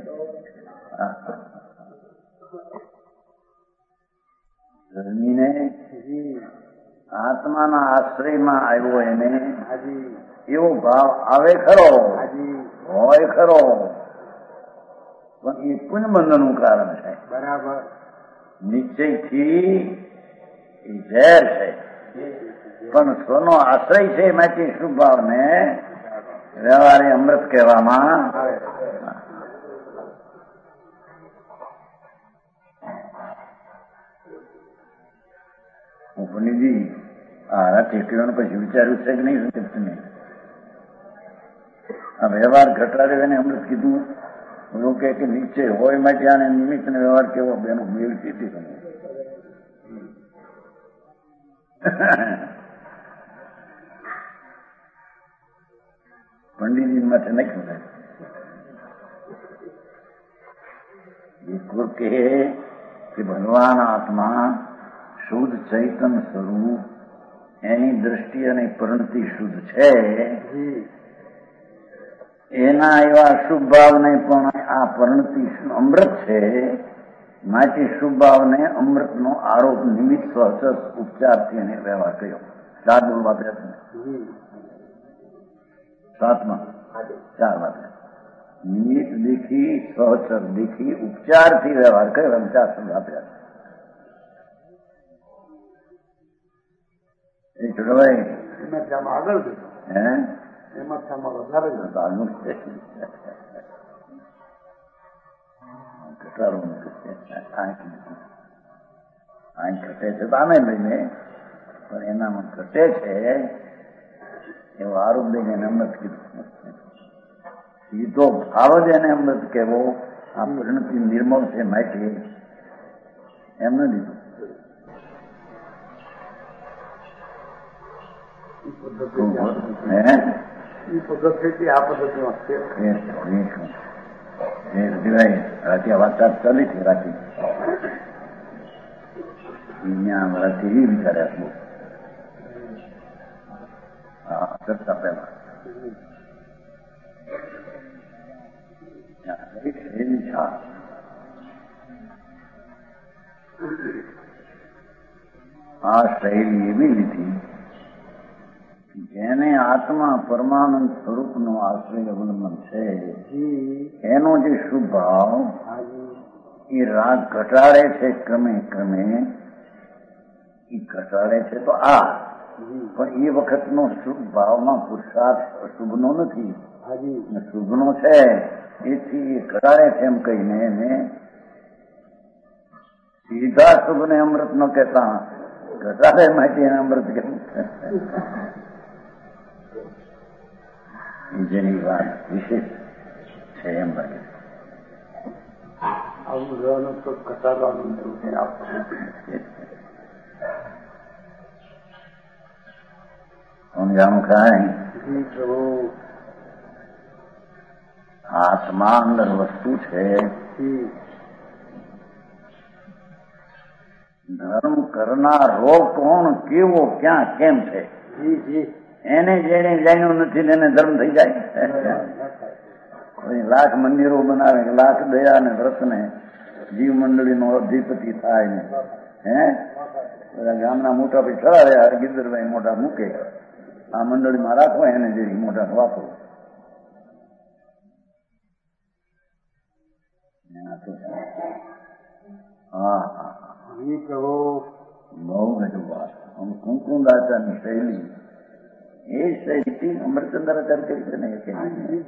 ધર્મીને આત્માના આશ્રયમાં આવ્યો એને એવો ભાવ આવે ખરો, હોય ખરો, પણ એ પુણ્યબંધનનું કારણ છે. બરાબર. નિશ્ચયથી એ ઝેર છે, પણ સ્વનો આશ્રય છે માટે શુભ ભાવને વ્યવહારે અમૃત કહેવામાં આવે. પુનિજી આ ટેકરીઓને પછી વિચાર્યું છે કે નહીં? તમે આ વ્યવહાર ઘટાડે એને અમૃત કીધું. એવું કે નીચે હોય માટે આને નિમિત્ત ને વ્યવહાર કેવો બેનો મેળ કીધી તમે. પંડિતજી માટે નાખ્યું છે કે ભગવાન આત્મા શુદ્ધ ચૈતન સ્વરૂપ, એની દ્રષ્ટિ અને પરિણતિ શુદ્ધ છે. એના એવા શુભ ભાવને પણ આ પરિણતિ અમૃત છે માટે શુભ ભાવને અમૃતનો આરોપ નિમિત્ત સહચર ઉપચારથી એને વ્યવહાર કર્યો. ચાર બોલ વાપર્યા છે. સાતમાં ચાર વાપર્યા. નિમિત્ત દેખી, સહચર દેખી, ઉપચારથી વ્યવહાર કર્યો. એમ ચાર શબ્દ વાપર્યા. એ ચડવાય આગળ હે એમાં વધારે આગળ છે. ઘટાડો આંખ ઘટે છે તો આને લઈને, પણ એનામાં ઘટે છે એવો આરોપ લઈને એને અમૃત કીધું. સીધો ભાવ જ એને અમૃત કહેવો. આ પરિણતિ નિર્મળ છે માટે એમ ન દીધું. વાત ચાલી હતી રાતી રાતી એ વિચાર્યા બહુ કરતા પેલા આ શૈલી એવી લીધી જેને આત્મા પરમાનંદ સ્વરૂપનો આશ્રય અવલંબન છે. એનો જે શુભ ભાવ એ રાગ ઘટાડે છે, ક્રમે ક્રમે એ ઘટાડે છે. તો આ પણ એ વખતનો શુભ ભાવમાં પુરુષાર્થ અશુભનો નથી, શુભનો છે. એથી એ ઘટાડે છે એમ કહીને એને સીધા શુભને અમૃત ન કહેતા ઘટાડે માટે એને અમૃત કહેવું જેની વાત વિશેષ છે એમ લાગે. સમજાણું કાંઈ આત્મા અંદર વસ્તુ છે. ધર્મ કરનારો કોણ, કેવો, ક્યાં, કેમ છે એને જેને જાણ્યું નથી એને ધર્મ થઈ જાય. કોઈ લાખ મંદિરો બનાવે, લાખ દયા ને વ્રત ને જીવ મંડળીનો અધિપતિ થાય ને હે બધા ગામના મોટા ભાઈ ચડાવે, ગીરધરભાઈ મોટા મૂકે, આ મંડળીમાં રાખો એને જે મોટા વાપરો. હા હા જી પ્રભુ બહુ ગજબ વાત. આમ કુંકુંદાચારની શૈલી એ શૈલી અમરચંદ્રાચાર્ય કરી છે ને કે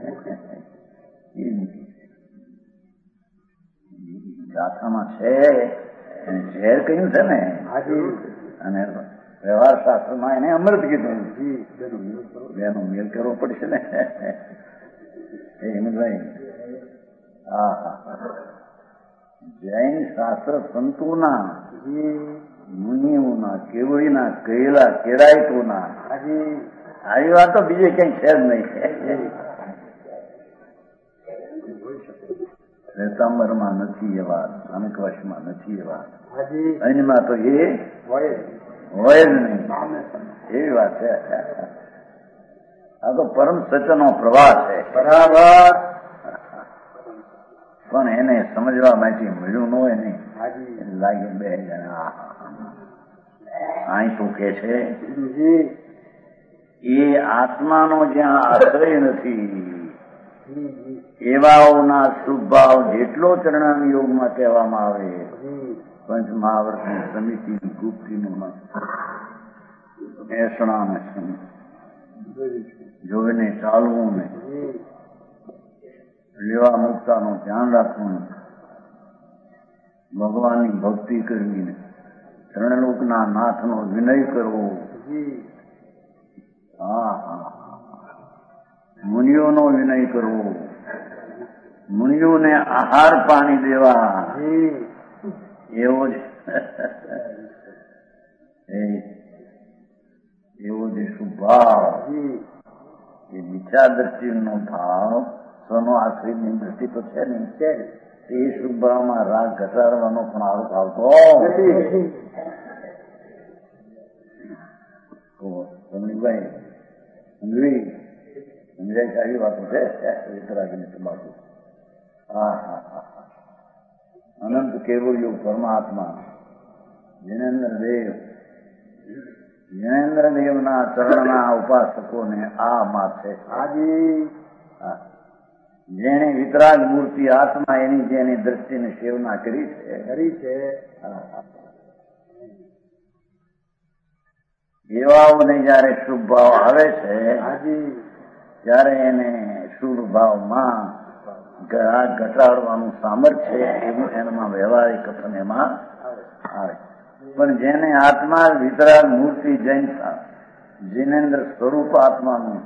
ગાથામાં છે એને ઝેર કહ્યું છે ને અને વ્યવહાર શાસ્ત્રમાં એને અમૃત કીધું. બેનો મેલ કરવો પડશે ને એ હિમભાઈ. હા હા જૈન શાસ્ત્ર સંતોના મુનિઓના કેવડીના કહેલા કેરાયતોના આવી વાતો બીજે કઈ છે જ નહીં. શ્વેતાંબરમાં નથી એ વાત, અનુકવશમાં નથી એ વાત, અન્યમાં તો એ હોય જ નહીં એવી વાત છે. આ તો પરમ સત્યનો પ્રવાહ છે બરાબર. પણ એને સમજવા માટે મળ્યું ન હોય ને લાગે બે જણા અહીં તો કે છે એ આત્માનો જ્યાં આશ્રય નથી એવાઓના શુભ ભાવ જેટલો ચરણાન યોગમાં કહેવામાં આવે પંચ મહાવર્તની સમિતિની ગુપ્તીનું એસણા ને જોઈને ચાલવું ને લેવા મુક્તાનું ધ્યાન રાખવું, ભગવાનની ભક્તિ કરવી, ત્રણલોકના નાથનો વિનય કરવો, હા હા મુનિઓનો વિનય કરવો, મુનિઓને આહાર પાણી દેવા, એવો જ એવો જે શુભાવ એ મિથ્યા દ્રષ્ટિનો ભાવ સ્વનો આશ્રયની દ્રષ્ટિ તો છે ને એ શુભાવમાં રાગ ઘટાડવાનો પણ આરોપ આવતો રમણીભાઈ સમજવી સમજાય સારી વાતો છે. વિતરાગીને તમાકુ હા હા હા અનંત કેવળિયો પરમાત્મા જિનેન્દ્ર દેવ જિનેન્દ્ર દેવના ચરણના ઉપાસકોને આ માથે જેને વિતરાગ મૂર્તિ આત્મા એની જેની દ્રષ્ટિની સેવના કરી છે કરી છે એવાઓને જયારે શુભ ભાવ આવે છે ત્યારે એને શુભ ભાવમાં રાગ ઘટાડવાનું સામર્થ્ય એવું એમાં વ્યવહારિક કથન એમાં આવે. પણ જેને આત્મા વિતરાગ મૂર્તિ જૈન જિનેન્દ્ર સ્વરૂપ આત્માનું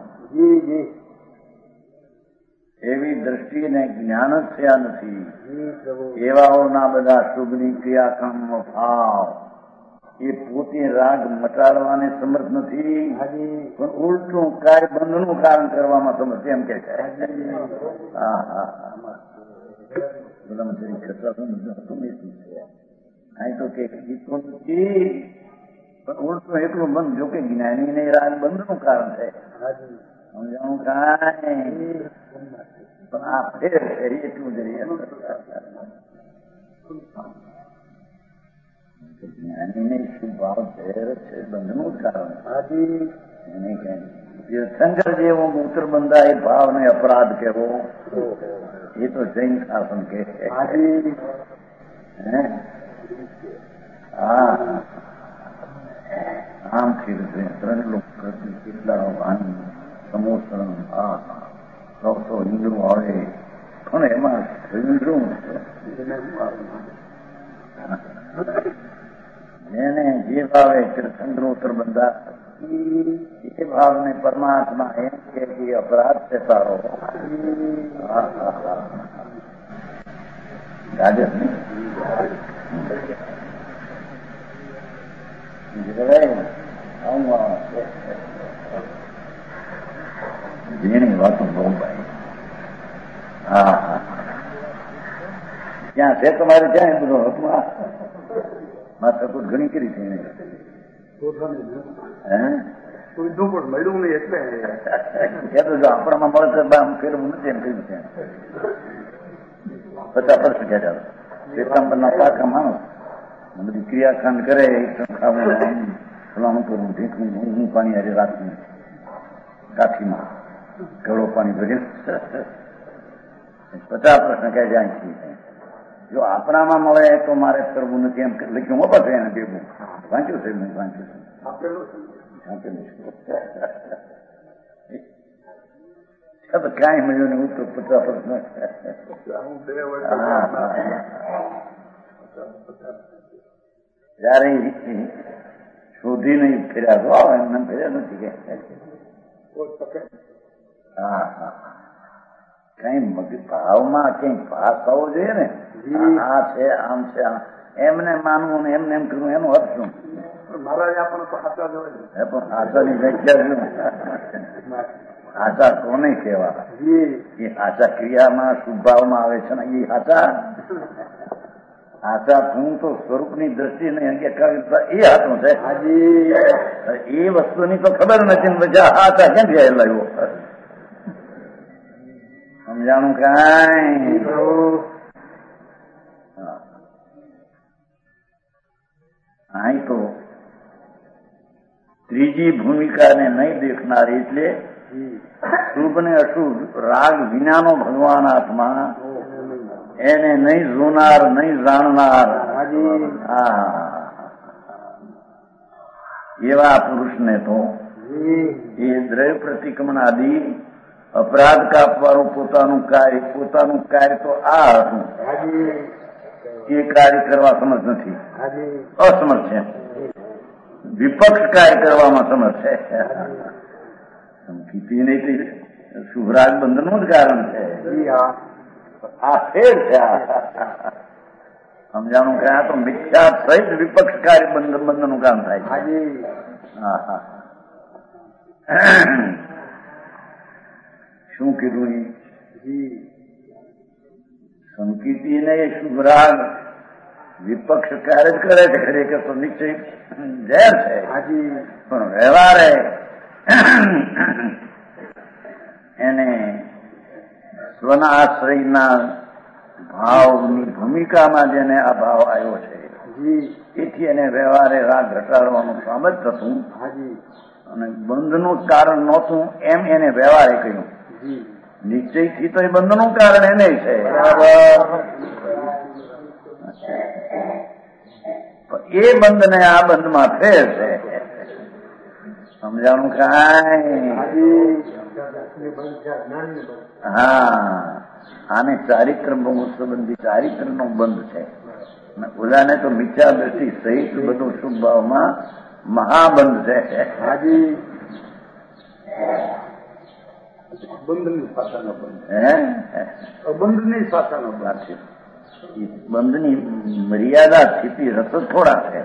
એવી દ્રષ્ટિને જ્ઞાન જ થયા નથી એવાઓના બધા શુભની ક્રિયાક્રમનો ભાવ એ પોતે રાગ મટાડવાને સમર્થ નથી પણ ઉલટું કાર્ય બંધનું કારણ કરવામાં સમર્થ એમ કે છે. હા હા હા બ્રહ્મચરી ખતરા અહીં તો કે ગીતો નથી પણ ઉલટું એટલું બંધ. જો કે જ્ઞાની ને રાગ બંધનું કારણ છે સમજાણું કાંઈ પણ આ ફેર છે એટલું જ જ્ઞાનીને શું ભાવ ફેર છે બંધનું જ કારણ એને કઈ તીર્થંકર જેવો મૂત્ર બંધા એ ભાવને અપરાધ કેવો એ તો જૈન શાસન કે હા આમ ત્રણ લોકો કેટલા વાણી સમોસણ હા સો સો ઈંડું આવે પણ એમાં શું જેને જે ભાવે તીર્થંકરોત્તર બંધા એ ભાવને પરમાત્મા એમ કે અપરાધ છે તારો ગાજર જેની વાતો બહુ ભાઈ હા હા ક્યાં છે તમારે ક્યાં બધો હકમાં માત્ર કોઈ ઘણી કરી છે એને પણ મળ્યું નહીં એટલે એ તો જો આપણામાં મળે ફેરવું નથી એમ કહ્યું છે પચાસ વર્ષ ક્યાં ચાલો શ્વેતાંબરના પાકા માણસ બધી ક્રિયાકાંડ કરે ખાવું ફલાણું કરવું ઢીકવું હું પાણી આજે રાખવું કાઠીમાં ગળો પાણી ભરી પચાસ પ્રશ્ન ક્યાં જાય છે જો આપણામાં મળે તો મારે કરવું નથી એમ લખ્યું હો પાછું એને ભેગું વાંચ્યું છે મેં વાંચ્યું છે આપેલું છે કાંઈ મળ્યું ને હું તો પચાસ વર્ષ જયારે શોધી નહીં ફેર્યા તો એમને ફેર્યા નથી કે હા હા કઈ ભાવમાં કઈ ભાવ થવો જોઈએ ને આ છે આમ છે આમ એમને માનવું ને એમને એમ કરવું એનો અર્થ શું મહારાજ આપણને તો આશા જ હોય એ પણ આશાની વ્યાખ્યા શું આશા કોને કહેવા એ આશા ક્રિયામાં શુભાવમાં આવે છે ને એ આશા આશા હું તો સ્વરૂપની દ્રષ્ટિને અંગીકાર એ હાથું છે એ વસ્તુની તો ખબર નથી પછી આશા કેમ લાવ્યો સમજાણું કાંઈ અહીં તો ત્રીજી ભૂમિકાને નહીં દેખનાર એટલે શુભ ને અશુભ રાગ વિનાનો ભગવાન આત્મા એને નહીં જોનાર નહીં જાણનાર એવા પુરુષને તો એ દ્રવ્ય પ્રતિક્રમણ આદિ અપરાધ કાપવાનું પોતાનું કાર્ય પોતાનું કાર્ય તો આ હતું એ કાર્ય કરવા સમજ નથી અસમર્થ છે વિપક્ષ કાર્ય કરવામાં સમર્થ છે સમકીતી નહીં શુભરાગ બંધનનું જ કારણ છે આ ફેર છે સમજાણું કે આ તો મિથ્યા સહિત વિપક્ષ કાર્ય બંધન બંધનનું કામ થાય છે હા હા શું કીધું સંકીર્તિ ને શુભરાગ વિપક્ષ કાર્ય જ કરે છે ખરેખર તો નિશ્ચય ઝેર છે પણ વ્યવહારે એને સ્વના આશ્રયના ભાવની ભૂમિકામાં જેને આ ભાવ આવ્યો છે તેથી એને વ્યવહારે રાગ ઘટાડવાનું કામ જ થતું અને બંધનું કારણ નહોતું એમ એને વ્યવહારે કહ્યું નિશ્ચયથી તો એ બંધનું કારણ એને છે એ બંધને આ બંધમાં ફેર છે સમજાણું કાંઈ હા આને ચારિત્ર બહુ સંબંધી ચારિત્ર નો બંધ છે ઓલાને તો મિથ્યા દ્રષ્ટિ સહિત બધું શુભ ભાવમાં મહાબંધ છે બંધની શાખાનો બંધ હે બંધની શાખાનો બંધ છે બંધની મર્યાદા સ્થિતિ રસ થોડા છે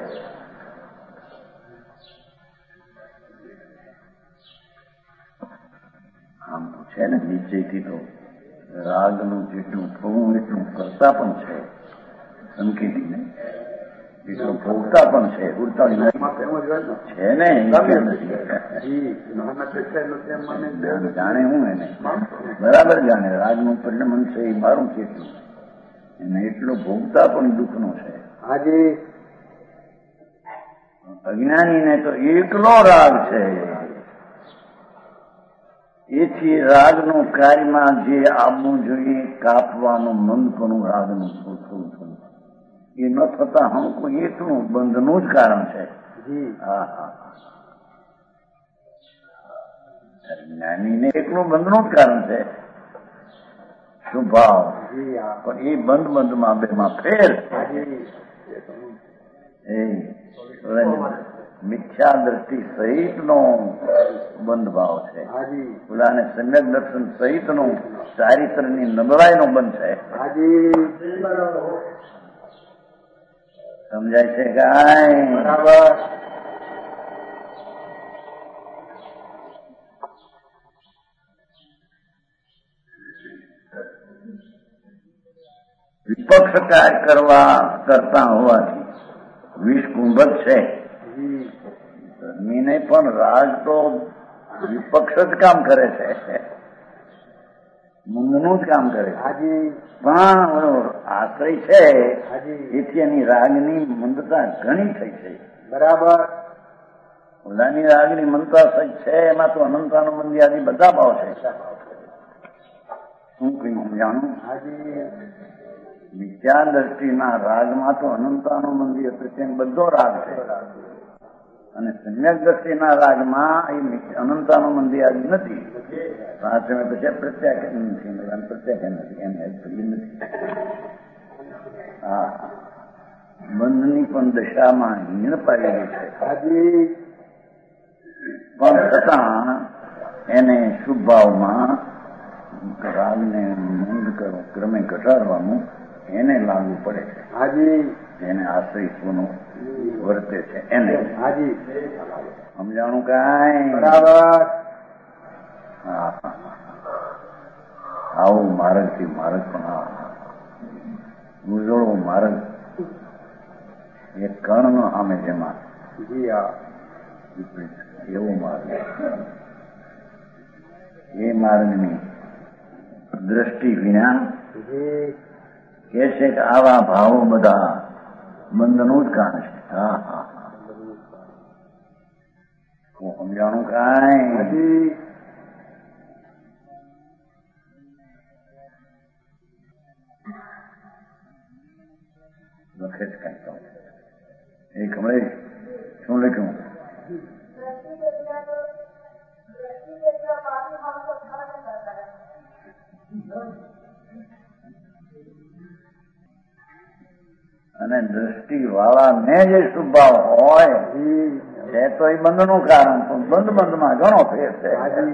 આમ તો છે ને નિશ્ચયથી તો રાગનું જેટલું થવું એટલું કરતા પણ છે સંકેતીને એટલું ભોગતા પણ છે ઉડતા છે ને જાણે હું એને બરાબર જાણે રાગનું પરિણમન છે એ મારું કેટલું એને એટલો ભોગતા પણ દુઃખનો છે આજે અજ્ઞાનીને તો એકલો રાગ છે એથી રાગનું કાર્યમાં જે આવવું જોઈએ કાપવાનું મંદપણું રાગનું થવું થયું એ ન થતા હમકો એકનું બંધનું જ કારણ છે હા હા જ્ઞાનીને એકલું બંધનું જ કારણ છે સ્વભાવ પણ એ બંધ બંધમાં બેમાં ફેર એ મિથ્યા દ્રષ્ટિ સહિત નો બંધ ભાવ છે ઓલાને સમ્યક દર્શન સહિત નો ચારિત્રની નબળાઈ નો બંધ છે સમજાય છે કાંઈ બરાબર વિપક્ષ કાર્ય કરવા કરતા હોવાથી વિષ કુંભક છે ધર્મીને પણ રાગ તો વિપક્ષ જ કામ કરે છે મંદનું જ કામ કરે છે પણ આશ્રય છે એથી એની રાગની મંદતા ઘણી થઈ છે બરાબર ઓલાની રાગની મંદતા સજ છે એમાં તો અનંતાનો મંદી આદિ બધા ભાવ છે શું કહ્યું જાણું મિથ્યા દ્રષ્ટિના રાગમાં તો અનંતાનુબંધી પ્રત્યે બધો રાગ છે, અને સમ્યક દ્રષ્ટિના રાગમાં એ અનંતાનુબંધી આદિ નથી. સાચમે પછી પ્રત્યાખ્યાન નથી, પ્રત્યાખ્યાન નથી, એમ નથી. હા, બંધની પણ દશામાં હીણ પાડેલી છે, પણ છતાં એને શુભ ભાવમાં રાગને મંદ કરો, ક્રમે ઘટાડવાનું એને લાગુ પડે છે. હાજી, એને આશ્રય વર્તે છે એને. હાજી, સમજાણું કાંઈ? બરાબર. હા, આવું માર્ગ થી માર્ગ પણ ઉજળો માર્ગ એ કર્ણ નો આમે જેમાં એવો માર્ગ, એ માર્ગની દ્રષ્ટિ વિના કે છે કે આવા ભાવો બધા બંધનું જ કારણ છે. હા હા હા, હું સમજાણું કાંઈ? લખે જ કઈ તો એ કમળે શું લખ્યું? અને દ્રષ્ટિ વાળા ને જે શુભાવ હોય છે તો એ બંધ નું કારણ, પણ બંધ બંધમાં ઘણો ફેર છે.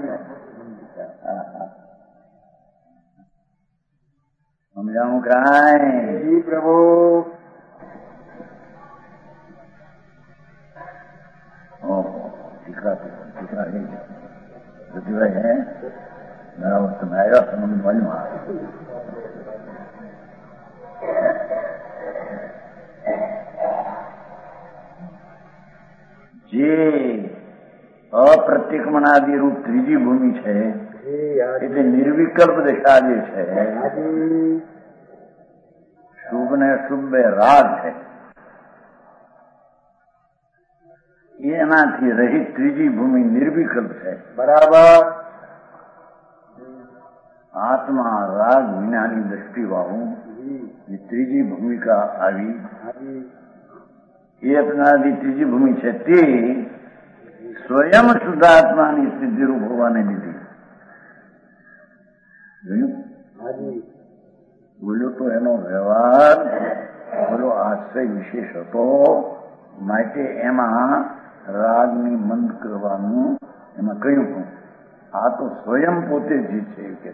સમજાણું કાંઈ? પ્રભુ દીકરા દીકરા ગઈ ઋતુભાઈ હે બરાબર, તમે આવ્યા તમે મનમાં જે અપ્રતિક્રમણાદિ રૂપ ત્રીજી ભૂમિ છે એટલે નિર્વિકલ્પ દશા જે છે, શુભ ને શુભ રાગ છે, એનાથી રહિત ત્રીજી ભૂમિ નિર્વિકલ્પ છે. બરાબર. આત્મા રાગ વિનાની દ્રષ્ટિ વાળું એ ત્રીજી ભૂમિકા આવી, એ આપનારી ત્રીજી ભૂમિ છે તે સ્વયં શુદ્ધાત્માની સિદ્ધિરૂપ હોવાને લીધે. જોયું? બોલ્યો તો એનો વ્યવહાર બોલો આશ્રય વિશેષ હતો, માટે એમાં રાગની મંદ કરવાનું એમાં કહ્યું હતું. આ તો સ્વયં પોતે જ છે કે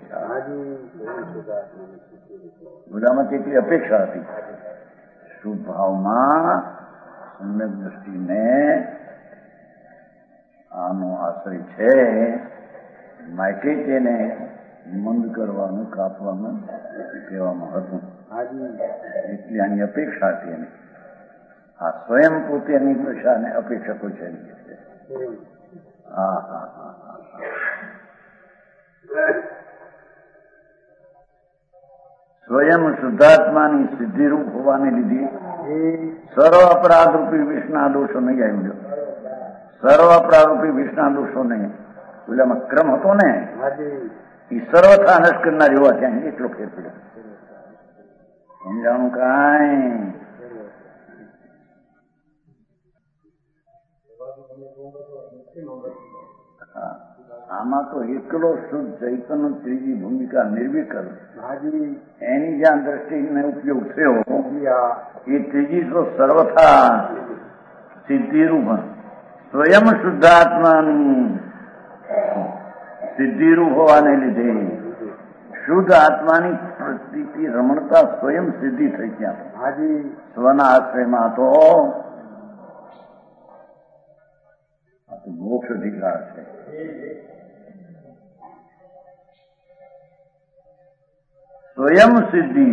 બધામાં કેટલી અપેક્ષા હતી. શુભ ભાવમાં સમ્યક દ્રષ્ટિને આનો આશ્રય છે, માટે તેને મંદ કરવાનું, કાપવાનું કહેવામાં હતું. એટલી આની અપેક્ષા હતી એની. આ સ્વયં પોતે એની દશાને અપેક્ષકો છે. હા હા હા હા, સ્વયં શુદ્ધાત્માની સિદ્ધિરૂપ હોવાને લીધે સર્વ અપરાધ રૂપી વિષના દોષો નહીં આવી. સર્વ અપરાધ રૂપી વિષના દોષો નહીં, ઓલામાં ક્રમ હતો ને એ સર્વથા નષ્ટ કરનાર એવા ત્યાં એટલો ફેર પડ્યો. સમજાણું કાંઈ? આમાં તો એકલો શુદ્ધ ચૈતન્ય ત્રીજી ભૂમિકા નિર્વિકલ્પ, એની જ્યાં દ્રષ્ટિને ઉપયોગ થયો એ ત્રીજી તો સર્વથા સિદ્ધિરૂપ સ્વયં શુદ્ધાત્માની સિદ્ધિરૂપ હોવાને લીધે શુદ્ધ આત્માની પ્રતિથી રમણતા સ્વયં સિદ્ધિ થઈ ગયા. સ્વના આશ્રયમાં તો મોક્ષ અધિકાર છે. સ્વયં સિદ્ધિ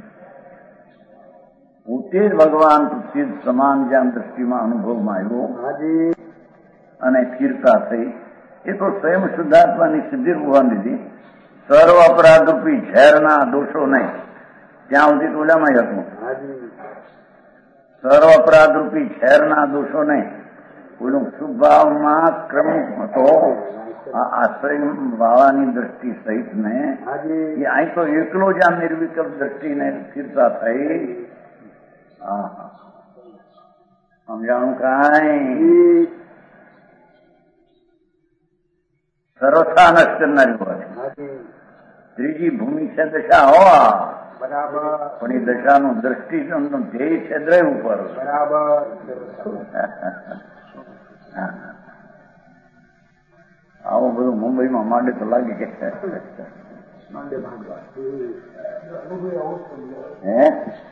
પોતે જ ભગવાન સિદ્ધ સમાન જ્યાં દ્રષ્ટિમાં અનુભવમાં આવ્યો અને સ્થિરતા થઈ, એ તો સ્વયં શુદ્ધાત્માની સિદ્ધિ હોવાની લીધી. સર્વ અપરાધ રૂપી ઝેરના દોષો નહીં, ત્યાં સુધી ઓલામાં હતું. સર્વ અપરાધ રૂપી ઝેરના દોષો નહીં, ઓલું સ્વભાવમાં ક્રમિક હતો આ આશ્રય વાળાની દ્રષ્ટિ સહિત ને એ અહીં તો એકલો જ આ નિર્વિકલ્પ દ્રષ્ટિને સ્થિરતા થઈ. સમજાણું કાંઈ સર્વથા નષ્ટ કરનારી હોય. ત્રીજી ભૂમિ છે દશા હોવા, પણ એ દશાનું દ્રષ્ટિ ધ્યેય છે દ્રવ્ય ઉપર. આવું બધું મુંબઈમાં માંડે તો લાગે કે હે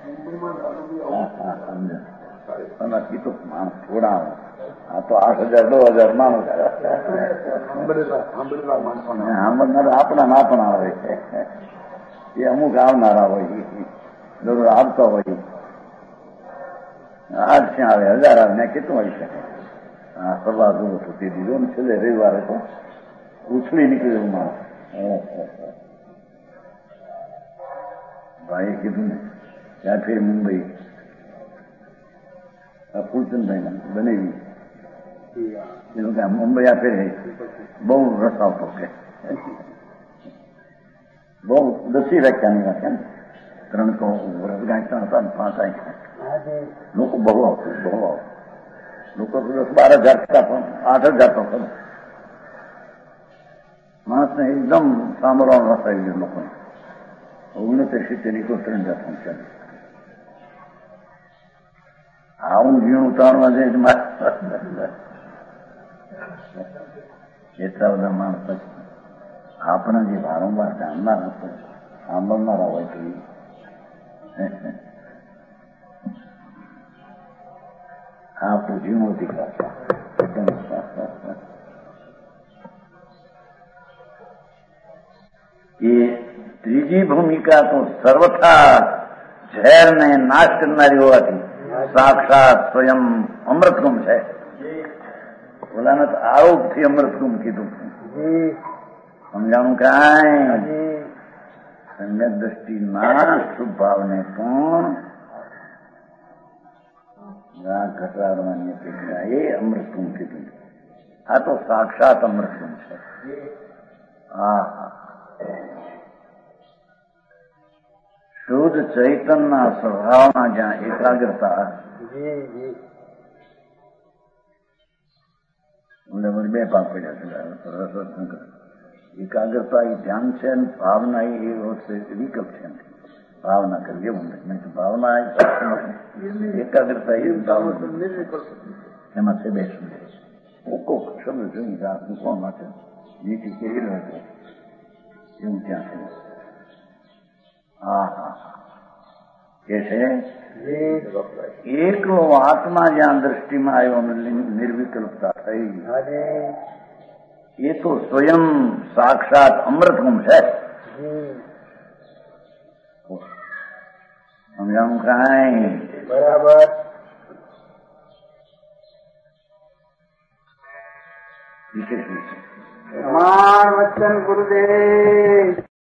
સમજ તો માણસ થોડા આ તો આઠ હજાર દો હજાર માણસ સાંભળનારા આપણા ના પણ આવે છે. એ અમુક આવનારા હોય જરૂર આવતા હોય આઠ ક્યાં આવે હજાર આવે ને કેટલું આવી શકે. હા સભા જુઓ તો તે દીધો ને છેલ્લે રવિવારે તો ઉછળી નીકળ્યું માણસ. ભાઈએ કીધું ને ત્યાં ફેર મુંબઈ ફૂલચંદભાઈ બનેવી એનું કે મુંબઈ આ ફેર બહુ રસ આવતો કે બહુ દસી વ્યાખ્યાની વ્યાખ્યા ને ત્રણ તો વ્રત ગાંઠતા હતા ને પાંચ આંખ લોકો બહુ આવતું બહુ આવતું લોકો તો દસ બાર હજાર કરતા પણ આઠ હજાર તો ખરો માણસને એકદમ સાંભળવાનો રસ આવી ગયો લોકોને. ઓગણીસો સિત્તેર ની કોઈ ત્રણ હજાર ફંક્શન આવું ઝીણું તાણવા જાય એટલા બધા માણસ આપણે જે વારંવાર જાણનાર હશે સાંભળનારા હોય તો આપણું ઝીણું દીકરા એકદમ એ ત્રીજી ભૂમિકા તો સર્વથા ઝેરને નાશ કરનારી હોવાથી સાક્ષાત સ્વયં અમૃતકુમ છે. ઓલાને તો આરોપથી અમૃતકુમ કીધું. સમજાણું કાંઈ સમ્યક દ્રષ્ટિના સ્વભાવને પણ ઘટાડવાની અપેક્ષા એ અમૃતકુમ કીધું. આ તો સાક્ષાત અમૃતકુમ છે. હા હા શુદ્ધ ચૈતનના સ્વભાવમાં જ્યાં એકાગ્રતા બે પાક પડ્યા છે. એકાગ્રતા એ ધ્યાન છે અને ભાવના એ વિકલ્પ છે. ભાવના કરવી એવું નહીં તો ભાવના એકાગ્રતા એ એમાં છે બે શબ્દ કોક શબ્દ જોઈ રાત મૂકવા માટે નીતિ કેવી રહ્યો એવું ત્યાં છે. હા હા એ છે એકલો આત્મા જ્યાં દ્રષ્ટિમાં આવ્યો નિર્વિકલ્પતા થઈ એ તો સ્વયં સાક્ષાત અમૃતકુમ છે. સમજાવું કાંઈ બરાબર. વિશેષ માન વચન ગુરુદેવ.